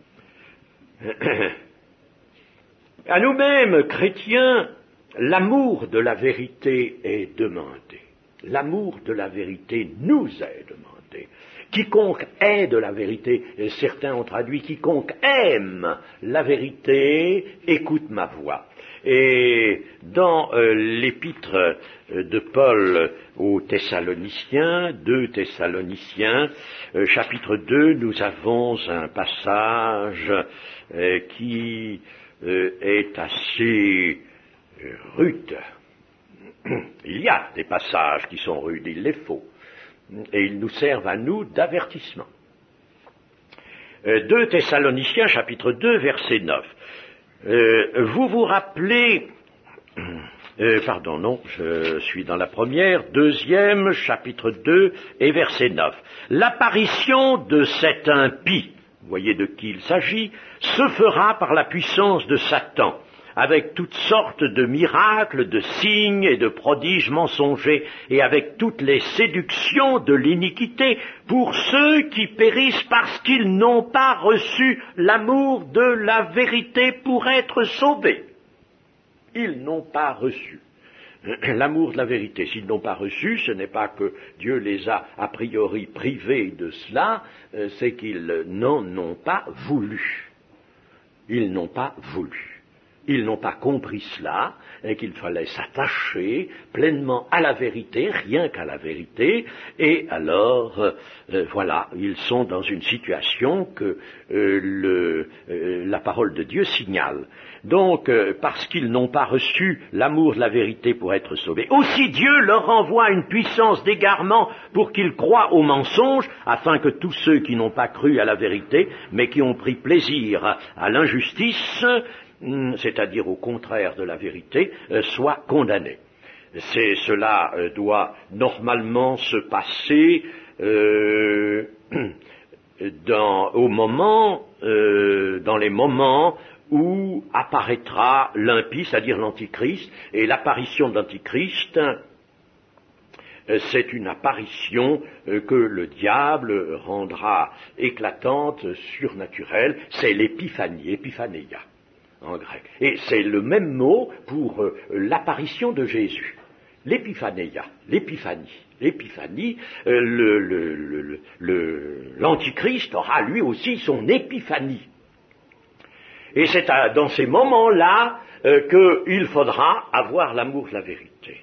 À nous-mêmes, chrétiens, l'amour de la vérité est demandé. L'amour de la vérité nous est demandé. Quiconque est de la vérité, et certains ont traduit, quiconque aime la vérité, écoute ma voix. Et dans euh, l'épître de Paul aux Thessaloniciens, deux Thessaloniciens, euh, chapitre deux, nous avons un passage euh, qui euh, est assez euh, rude. Il y a des passages qui sont rudes, il les faut, et ils nous servent à nous d'avertissement. Euh, deux Thessaloniciens, chapitre deux, verset neuf. Euh, vous vous rappelez, euh, pardon, non, je suis dans la première, deuxième, chapitre deux et verset neuf. L'apparition de cet impie, vous voyez de qui il s'agit, se fera par la puissance de Satan, avec toutes sortes de miracles, de signes et de prodiges mensongers, et avec toutes les séductions de l'iniquité, pour ceux qui périssent parce qu'ils n'ont pas reçu l'amour de la vérité pour être sauvés. Ils n'ont pas reçu l'amour de la vérité. S'ils n'ont pas reçu, ce n'est pas que Dieu les a a priori privés de cela, c'est qu'ils n'en ont pas voulu. Ils n'ont pas voulu. Ils n'ont pas compris cela, et qu'il fallait s'attacher pleinement à la vérité, rien qu'à la vérité, et alors, euh, voilà, ils sont dans une situation que euh, le, euh, la parole de Dieu signale. Donc, euh, parce qu'ils n'ont pas reçu l'amour de la vérité pour être sauvés, aussi Dieu leur envoie une puissance d'égarement pour qu'ils croient au mensonge, afin que tous ceux qui n'ont pas cru à la vérité, mais qui ont pris plaisir à, à l'injustice, c'est-à-dire au contraire de la vérité, euh, soit condamné. C'est, cela euh, doit normalement se passer euh, dans, au moment, euh, dans les moments où apparaîtra l'impie, c'est-à-dire l'antichrist, et l'apparition de l'antichrist, euh, c'est une apparition euh, que le diable rendra éclatante, surnaturelle, c'est l'épiphanie, épiphanéia en grec. Et c'est le même mot pour euh, l'apparition de Jésus. L'épiphanéia, l'épiphanie. L'épiphanie, euh, le, le, le, le, l'antichrist aura lui aussi son épiphanie. Et c'est à, dans ces moments-là euh, qu'il faudra avoir l'amour de la vérité.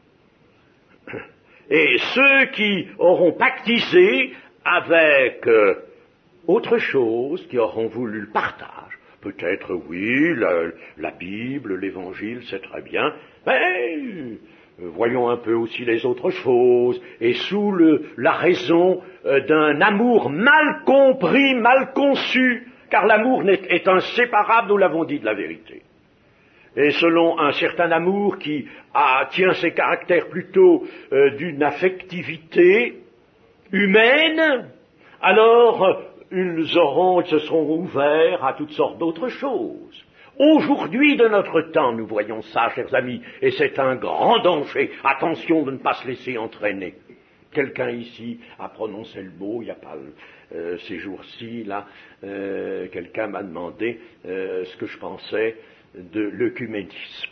Et ceux qui auront pactisé avec euh, autre chose, qui auront voulu le partage, peut-être, oui, la, la Bible, l'Évangile, c'est très bien, mais euh, voyons un peu aussi les autres choses, et sous le, la raison euh, d'un amour mal compris, mal conçu, car l'amour est, est inséparable, nous l'avons dit, de la vérité. Et selon un certain amour qui a, tient ses caractères plutôt euh, d'une affectivité humaine, alors ils auront, ils se seront ouverts à toutes sortes d'autres choses. Aujourd'hui de notre temps, nous voyons ça, chers amis, et c'est un grand danger. Attention de ne pas se laisser entraîner. Quelqu'un ici a prononcé le mot, il n'y a pas euh, ces jours-ci, là, euh, quelqu'un m'a demandé euh, ce que je pensais de l'œcuménisme.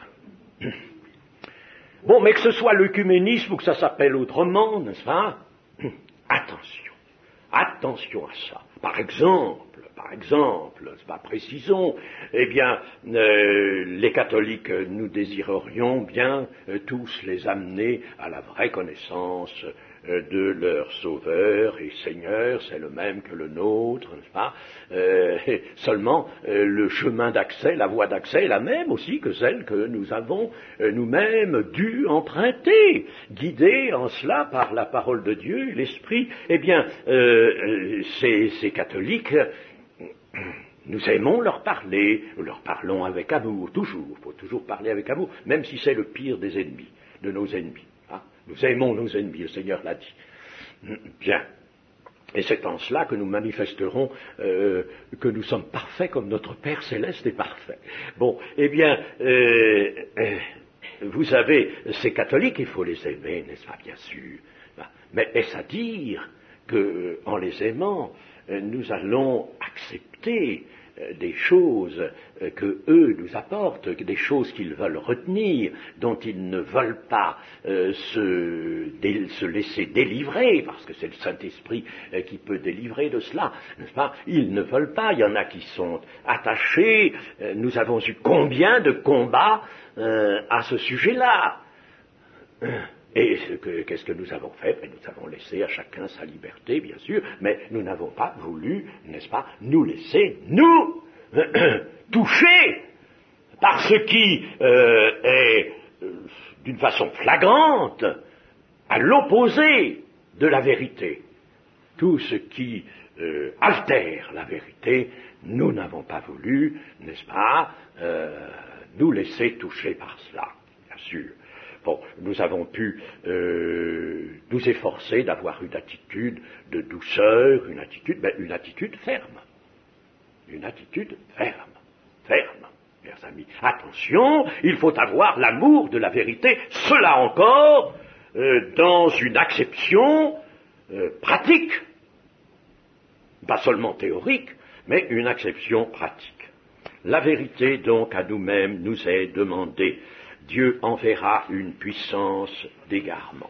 Bon, mais que ce soit l'œcuménisme ou que ça s'appelle autrement, n'est-ce pas? Attention. Attention à ça. Par exemple, par exemple, pas précisons, eh bien, euh, les catholiques, nous désirerions bien euh, tous les amener à la vraie connaissance euh, de leur Sauveur et Seigneur, c'est le même que le nôtre, n'est-ce pas? euh, Seulement, euh, le chemin d'accès, la voie d'accès est la même aussi que celle que nous avons euh, nous-mêmes dû emprunter, guidés en cela par la parole de Dieu, l'Esprit. Eh bien, euh, ces, ces catholiques, nous aimons leur parler, nous leur parlons avec amour, toujours, il faut toujours parler avec amour, même si c'est le pire des ennemis, de nos ennemis. Hein. Nous aimons nos ennemis, le Seigneur l'a dit. Bien. Et c'est en cela que nous manifesterons euh, que nous sommes parfaits comme notre Père Céleste est parfait. Bon, eh bien, euh, euh, vous savez, ces catholiques, il faut les aimer, n'est-ce pas, bien sûr. Mais est-ce à dire qu'en les aimant, nous allons accepter des choses que eux nous apportent, des choses qu'ils veulent retenir, dont ils ne veulent pas euh, se, dé, se laisser délivrer, parce que c'est le Saint-Esprit euh, qui peut délivrer de cela, n'est-ce pas? Ils ne veulent pas, il y en a qui sont attachés, euh, nous avons eu combien de combats euh, à ce sujet-là? Et ce que, qu'est-ce que nous avons fait? Ben, nous avons laissé à chacun sa liberté, bien sûr, mais nous n'avons pas voulu, n'est-ce pas, nous laisser, nous, toucher par ce qui euh, est, euh, d'une façon flagrante, à l'opposé de la vérité. Tout ce qui euh, altère la vérité, nous n'avons pas voulu, n'est-ce pas, euh, nous laisser toucher par cela, bien sûr. Bon, nous avons pu euh, nous efforcer d'avoir une attitude de douceur, une attitude, ben, une attitude ferme. Une attitude ferme, ferme, chers amis. Attention, il faut avoir l'amour de la vérité, cela encore, euh, dans une acception euh, pratique, pas seulement théorique, mais une acception pratique. La vérité, donc, à nous-mêmes, nous est demandée. Dieu enverra une puissance d'égarement.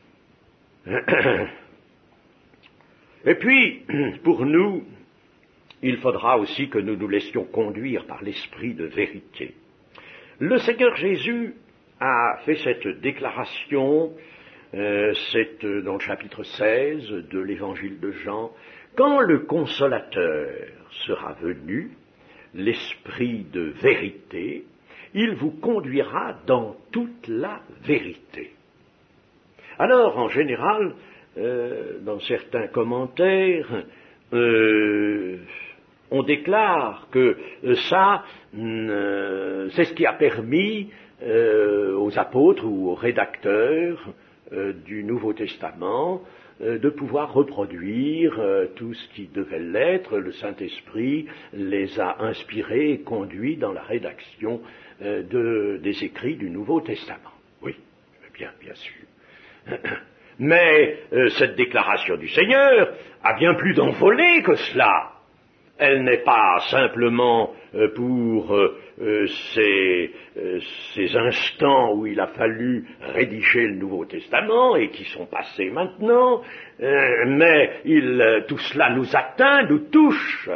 Et puis, pour nous, il faudra aussi que nous nous laissions conduire par l'esprit de vérité. Le Seigneur Jésus a fait cette déclaration, euh, c'est dans le chapitre seize de l'évangile de Jean, « Quand le Consolateur sera venu, l'esprit de vérité, il vous conduira dans toute la vérité. » Alors, en général, euh, dans certains commentaires, euh, on déclare que ça, euh, c'est ce qui a permis euh, aux apôtres ou aux rédacteurs euh, du Nouveau Testament euh, de pouvoir reproduire euh, tout ce qui devait l'être. Le Saint-Esprit les a inspirés et conduits dans la rédaction De, des écrits du Nouveau Testament. Oui, bien, bien sûr. Mais euh, cette déclaration du Seigneur a bien plus d'envolée que cela. Elle n'est pas simplement euh, pour euh, euh, ces, euh, ces instants où il a fallu rédiger le Nouveau Testament et qui sont passés maintenant, euh, mais il, euh, tout cela nous atteint, nous touche.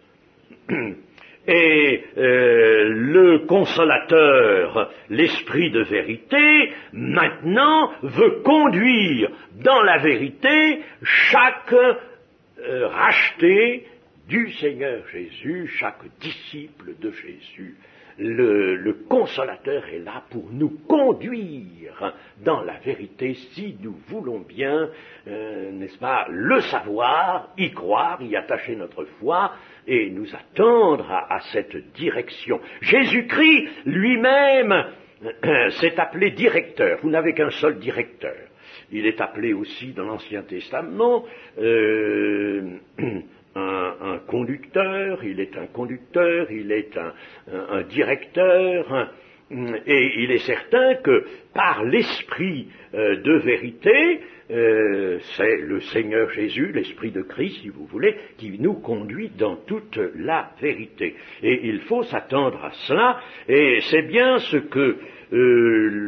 Et euh, le Consolateur, l'Esprit de vérité, maintenant veut conduire dans la vérité chaque euh, racheté du Seigneur Jésus, chaque disciple de Jésus. Le, le Consolateur est là pour nous conduire dans la vérité si nous voulons bien, euh, n'est-ce pas, le savoir, y croire, y attacher notre foi et nous attendre à, à cette direction. Jésus-Christ lui-même euh, s'est appelé directeur. Vous n'avez qu'un seul directeur. Il est appelé aussi dans l'Ancien Testament euh, Un, un conducteur, il est un conducteur, il est un, un, un directeur, un, et il est certain que par l'esprit euh, de vérité, euh, c'est le Seigneur Jésus, l'esprit de Christ, si vous voulez, qui nous conduit dans toute la vérité. Et il faut s'attendre à cela, et c'est bien ce que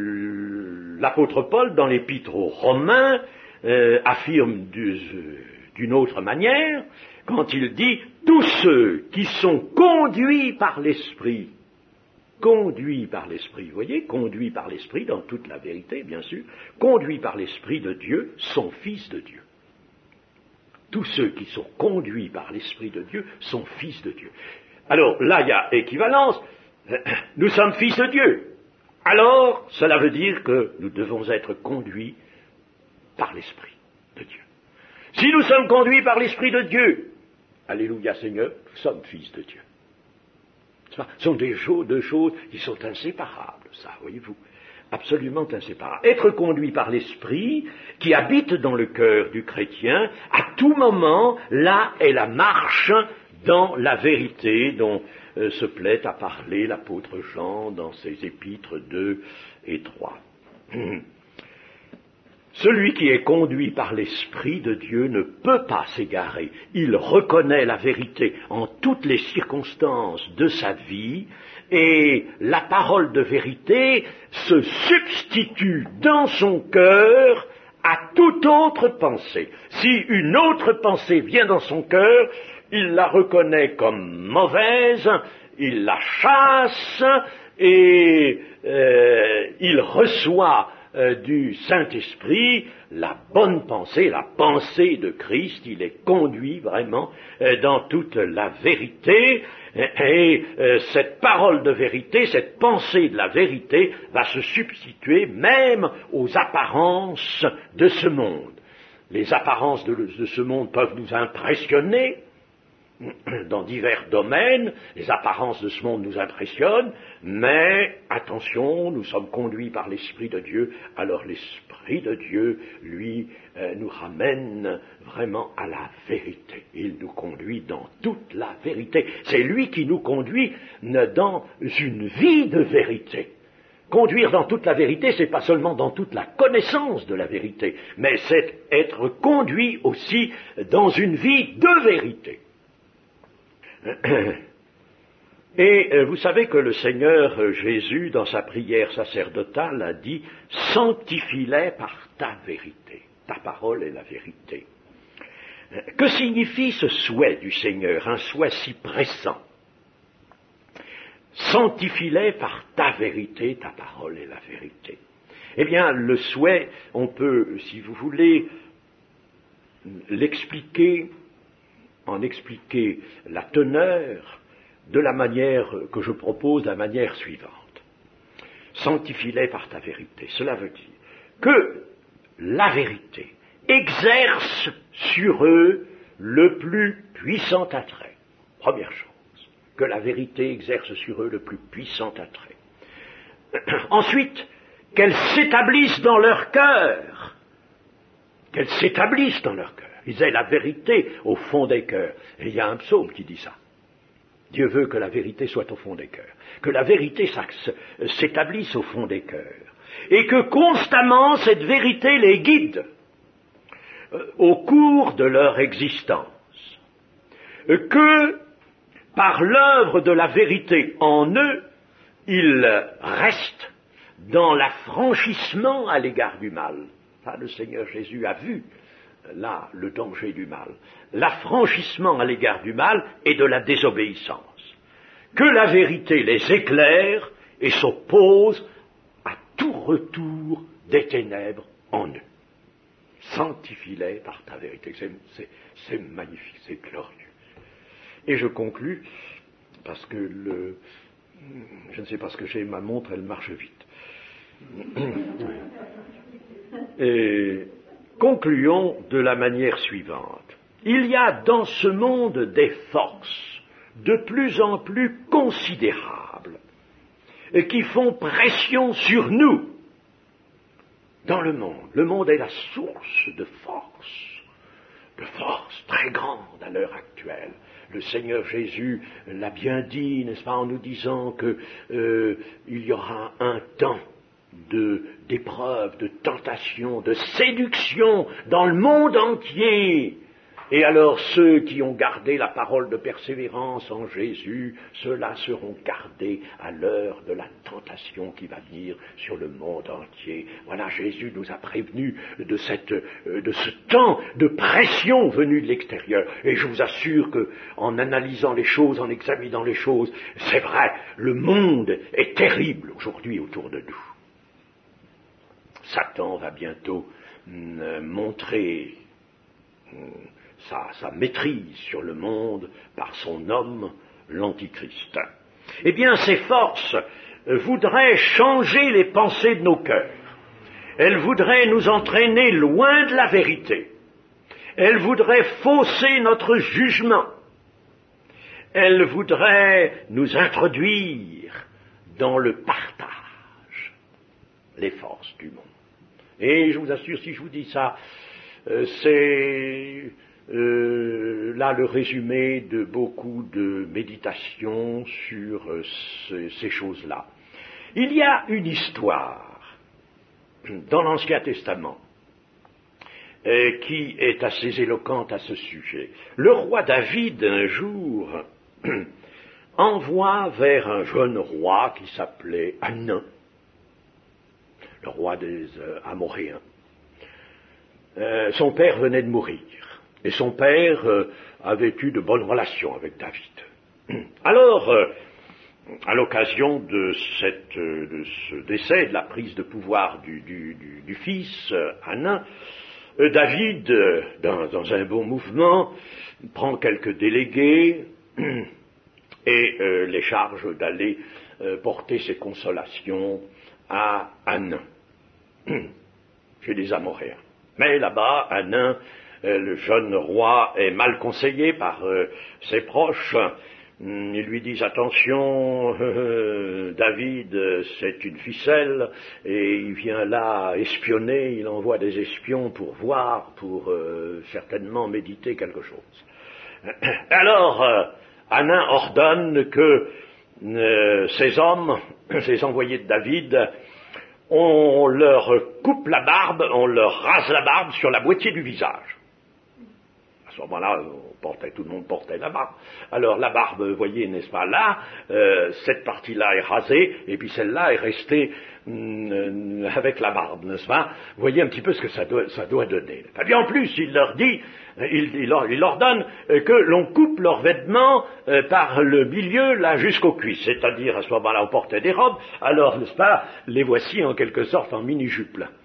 euh, l'apôtre Paul, dans l'épître aux Romains, euh, affirme du, d'une autre manière quand il dit « tous ceux qui sont conduits par l'Esprit », conduits par l'Esprit, vous voyez, conduits par l'Esprit dans toute la vérité, bien sûr, conduits par l'Esprit de Dieu sont fils de Dieu. Tous ceux qui sont conduits par l'Esprit de Dieu sont fils de Dieu. Alors, là, il y a équivalence. Nous sommes fils de Dieu. Alors, cela veut dire que nous devons être conduits par l'Esprit de Dieu. Si nous sommes conduits par l'Esprit de Dieu, alléluia Seigneur, nous sommes fils de Dieu. Ce sont des choses, deux choses qui sont inséparables, ça, voyez-vous, absolument inséparables. Être conduit par l'Esprit qui habite dans le cœur du chrétien, à tout moment, là est la marche dans la vérité dont euh, se plaît à parler l'apôtre Jean dans ses épîtres deux et trois. Celui qui est conduit par l'Esprit de Dieu ne peut pas s'égarer. Il reconnaît la vérité en toutes les circonstances de sa vie et la parole de vérité se substitue dans son cœur à toute autre pensée. Si une autre pensée vient dans son cœur, il la reconnaît comme mauvaise, il la chasse et euh, il reçoit Euh, du Saint-Esprit, la bonne pensée, la pensée de Christ, il est conduit vraiment euh, dans toute la vérité, et, et euh, cette parole de vérité, cette pensée de la vérité va se substituer même aux apparences de ce monde. Les apparences de, de ce monde peuvent nous impressionner dans divers domaines, les apparences de ce monde nous impressionnent, mais attention, nous sommes conduits par l'Esprit de Dieu, alors l'Esprit de Dieu, lui, euh, nous ramène vraiment à la vérité. Il nous conduit dans toute la vérité. C'est lui qui nous conduit dans une vie de vérité. Conduire dans toute la vérité, c'est pas seulement dans toute la connaissance de la vérité, mais c'est être conduit aussi dans une vie de vérité. Et vous savez que le Seigneur Jésus, dans sa prière sacerdotale, a dit « Sanctifie-les par ta vérité, ta parole est la vérité ». Que signifie ce souhait du Seigneur, un souhait si pressant? Sanctifie-les par ta vérité, ta parole est la vérité. Eh bien, le souhait, on peut, si vous voulez, l'expliquer, en expliquer la teneur de la manière que je propose, de la manière suivante. Sanctifie-les par ta vérité. Cela veut dire que la vérité exerce sur eux le plus puissant attrait. Première chose, que la vérité exerce sur eux le plus puissant attrait. Ensuite, qu'elle s'établisse dans leur cœur. Qu'elle s'établisse dans leur cœur. Ils aient la vérité au fond des cœurs. Et il y a un psaume qui dit ça. Dieu veut que la vérité soit au fond des cœurs. Que la vérité s'établisse au fond des cœurs. Et que constamment cette vérité les guide au cours de leur existence. Que par l'œuvre de la vérité en eux, ils restent dans l'affranchissement à l'égard du mal. Enfin, le Seigneur Jésus a vu là le danger du mal, l'affranchissement à l'égard du mal et de la désobéissance. Que la vérité les éclaire et s'oppose à tout retour des ténèbres en eux. Sanctifie-les par ta vérité. C'est, c'est, c'est magnifique, c'est glorieux. Et je conclus, parce que le, je ne sais pas ce que j'ai, ma montre, elle marche vite. Et concluons de la manière suivante. Il y a dans ce monde des forces de plus en plus considérables et qui font pression sur nous dans le monde. Le monde est la source de force, de force très grande à l'heure actuelle. Le Seigneur Jésus l'a bien dit, n'est-ce pas, en nous disant que euh, il y aura un temps de d'épreuves, de tentations, de séduction dans le monde entier. Et alors ceux qui ont gardé la parole de persévérance en Jésus, ceux-là seront gardés à l'heure de la tentation qui va venir sur le monde entier. Voilà, Jésus nous a prévenus de, cette, de ce temps de pression venu de l'extérieur. Et je vous assure qu'en analysant les choses, en examinant les choses, c'est vrai, le monde est terrible aujourd'hui autour de nous. Satan va bientôt euh, montrer euh, sa, sa maîtrise sur le monde par son homme, l'Antichrist. Eh bien, ces forces euh, voudraient changer les pensées de nos cœurs. Elles voudraient nous entraîner loin de la vérité. Elles voudraient fausser notre jugement. Elles voudraient nous introduire dans le partage, les forces du monde. Et je vous assure, si je vous dis ça, euh, c'est euh, là le résumé de beaucoup de méditations sur euh, ce, ces choses-là. Il y a une histoire dans l'Ancien Testament euh, qui est assez éloquente à ce sujet. Le roi David, un jour, envoie vers un jeune roi qui s'appelait Hanan, le roi des euh, Amoréens. Euh, son père venait de mourir, et son père euh, avait eu de bonnes relations avec David. Alors, euh, à l'occasion de, cette, euh, de ce décès, de la prise de pouvoir du, du, du, du fils euh, Hanan, euh, David, euh, dans, dans un bon mouvement, prend quelques délégués et euh, les charge d'aller euh, porter ses consolations à Hanan, chez les Amoréens. Mais là-bas, Hanan, euh, le jeune roi, est mal conseillé par euh, ses proches. Ils lui disent, attention, euh, David, c'est une ficelle, et il vient là espionner, il envoie des espions pour voir, pour euh, certainement méditer quelque chose. Alors, euh, Hanan ordonne que euh, ces hommes, ces envoyés de David, on leur coupe la barbe, on leur rase la barbe sur la moitié du visage. À ce moment-là, on portait, tout le monde portait la barbe. Alors la barbe, vous voyez, n'est-ce pas, là, euh, cette partie-là est rasée, et puis celle-là est restée euh, avec la barbe, n'est-ce pas? Vous voyez un petit peu ce que ça doit, ça doit donner. Et bien en plus, il leur dit, il, il, leur, il leur donne euh, que l'on coupe leurs vêtements euh, par le milieu, là, jusqu'aux cuisses. C'est-à-dire, à ce moment-là, on portait des robes, alors, n'est-ce pas, les voici en quelque sorte en mini-jupe, là.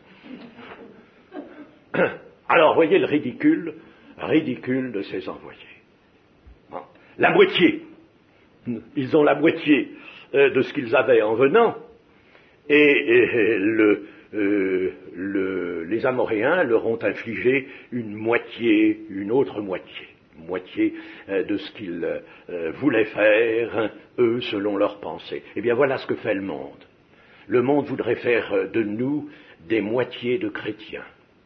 Alors, voyez le ridicule, ridicule de ces envoyés. Bon. La moitié, ils ont la moitié euh, de ce qu'ils avaient en venant, et, et le, euh, le, les Amoréens leur ont infligé une moitié, une autre moitié, moitié euh, de ce qu'ils euh, voulaient faire, hein, eux, selon leurs pensées. Eh bien, voilà ce que fait le monde. Le monde voudrait faire de nous des moitiés de chrétiens.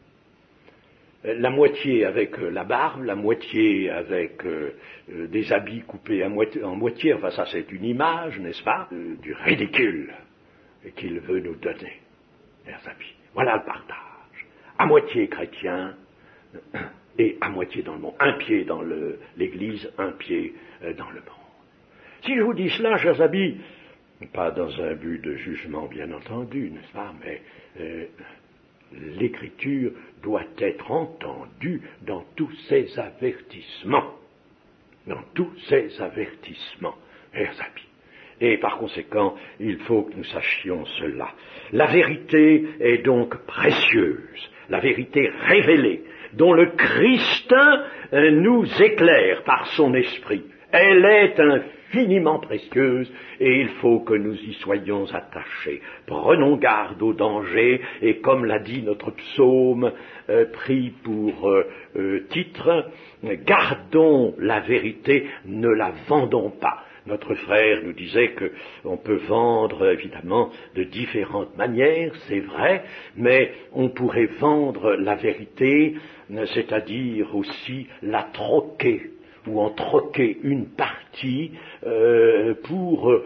La moitié avec la barbe, la moitié avec euh, euh, des habits coupés à moitié, en moitié, enfin ça c'est une image, n'est-ce pas, euh, du ridicule qu'il veut nous donner, chers amis. Voilà le partage. À moitié chrétien et à moitié dans le monde. Un pied dans le, l'église, un pied euh, dans le monde. Si je vous dis cela, chers amis, pas dans un but de jugement bien entendu, n'est-ce pas, mais euh, l'Écriture doit être entendue dans tous ses avertissements. Dans tous ses avertissements, chers amis. Et par conséquent, il faut que nous sachions cela. La vérité est donc précieuse, la vérité révélée, dont le Christ nous éclaire par son esprit. Elle est infiniment précieuse et il faut que nous y soyons attachés. Prenons garde au danger et comme l'a dit notre psaume euh, pris pour euh, euh, titre, gardons la vérité, ne la vendons pas. Notre frère nous disait qu'on peut vendre évidemment de différentes manières, c'est vrai, mais on pourrait vendre la vérité, c'est-à-dire aussi la troquer, ou en troquer une partie euh, pour euh,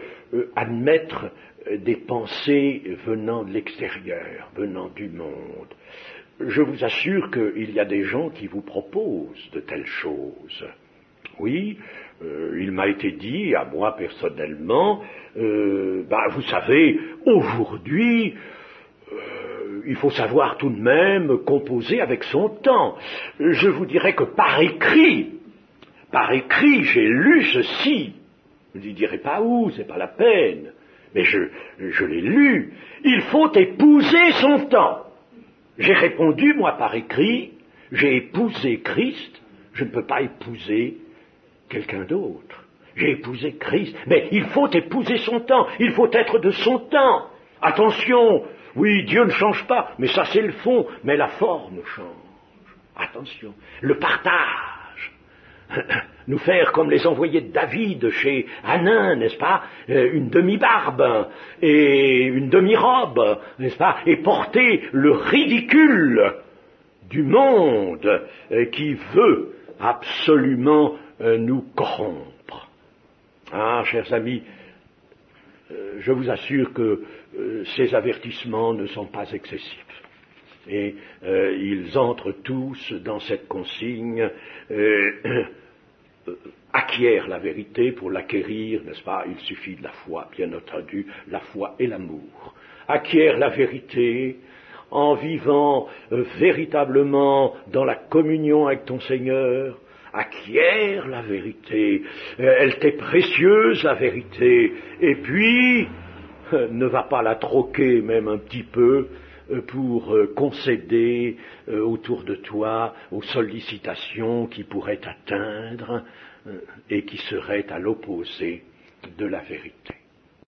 admettre des pensées venant de l'extérieur, venant du monde. je vous assure qu'il y a des gens qui vous proposent de telles choses. Oui, euh, il m'a été dit à moi personnellement, euh, bah, vous savez, aujourd'hui, euh, il faut savoir tout de même composer avec son temps. Je vous dirais que par écrit, par écrit, j'ai lu ceci. Je ne dirai pas où, c'est pas la peine, mais je, je l'ai lu. Il faut épouser son temps. J'ai répondu, moi, par écrit, j'ai épousé Christ, je ne peux pas épouser quelqu'un d'autre. J'ai épousé Christ, mais il faut épouser son temps, il faut être de son temps. Attention, oui, Dieu ne change pas, mais ça c'est le fond, mais la forme change. Attention, le partage. Nous faire comme les envoyés de David chez Hanan, n'est-ce pas, une demi-barbe et une demi-robe, n'est-ce pas, et porter le ridicule du monde qui veut absolument nous corrompre. Ah, chers amis, je vous assure que ces avertissements ne sont pas excessifs. Et euh, ils entrent tous dans cette consigne, euh, euh, acquiert la vérité. Pour l'acquérir, n'est-ce pas, il suffit de la foi, bien entendu, la foi et l'amour. Acquiert la vérité en vivant euh, véritablement dans la communion avec ton Seigneur. Acquiert la vérité, euh, elle t'est précieuse la vérité, et puis euh, ne va pas la troquer même un petit peu pour concéder autour de toi aux sollicitations qui pourraient t'atteindre et qui seraient à l'opposé de la vérité.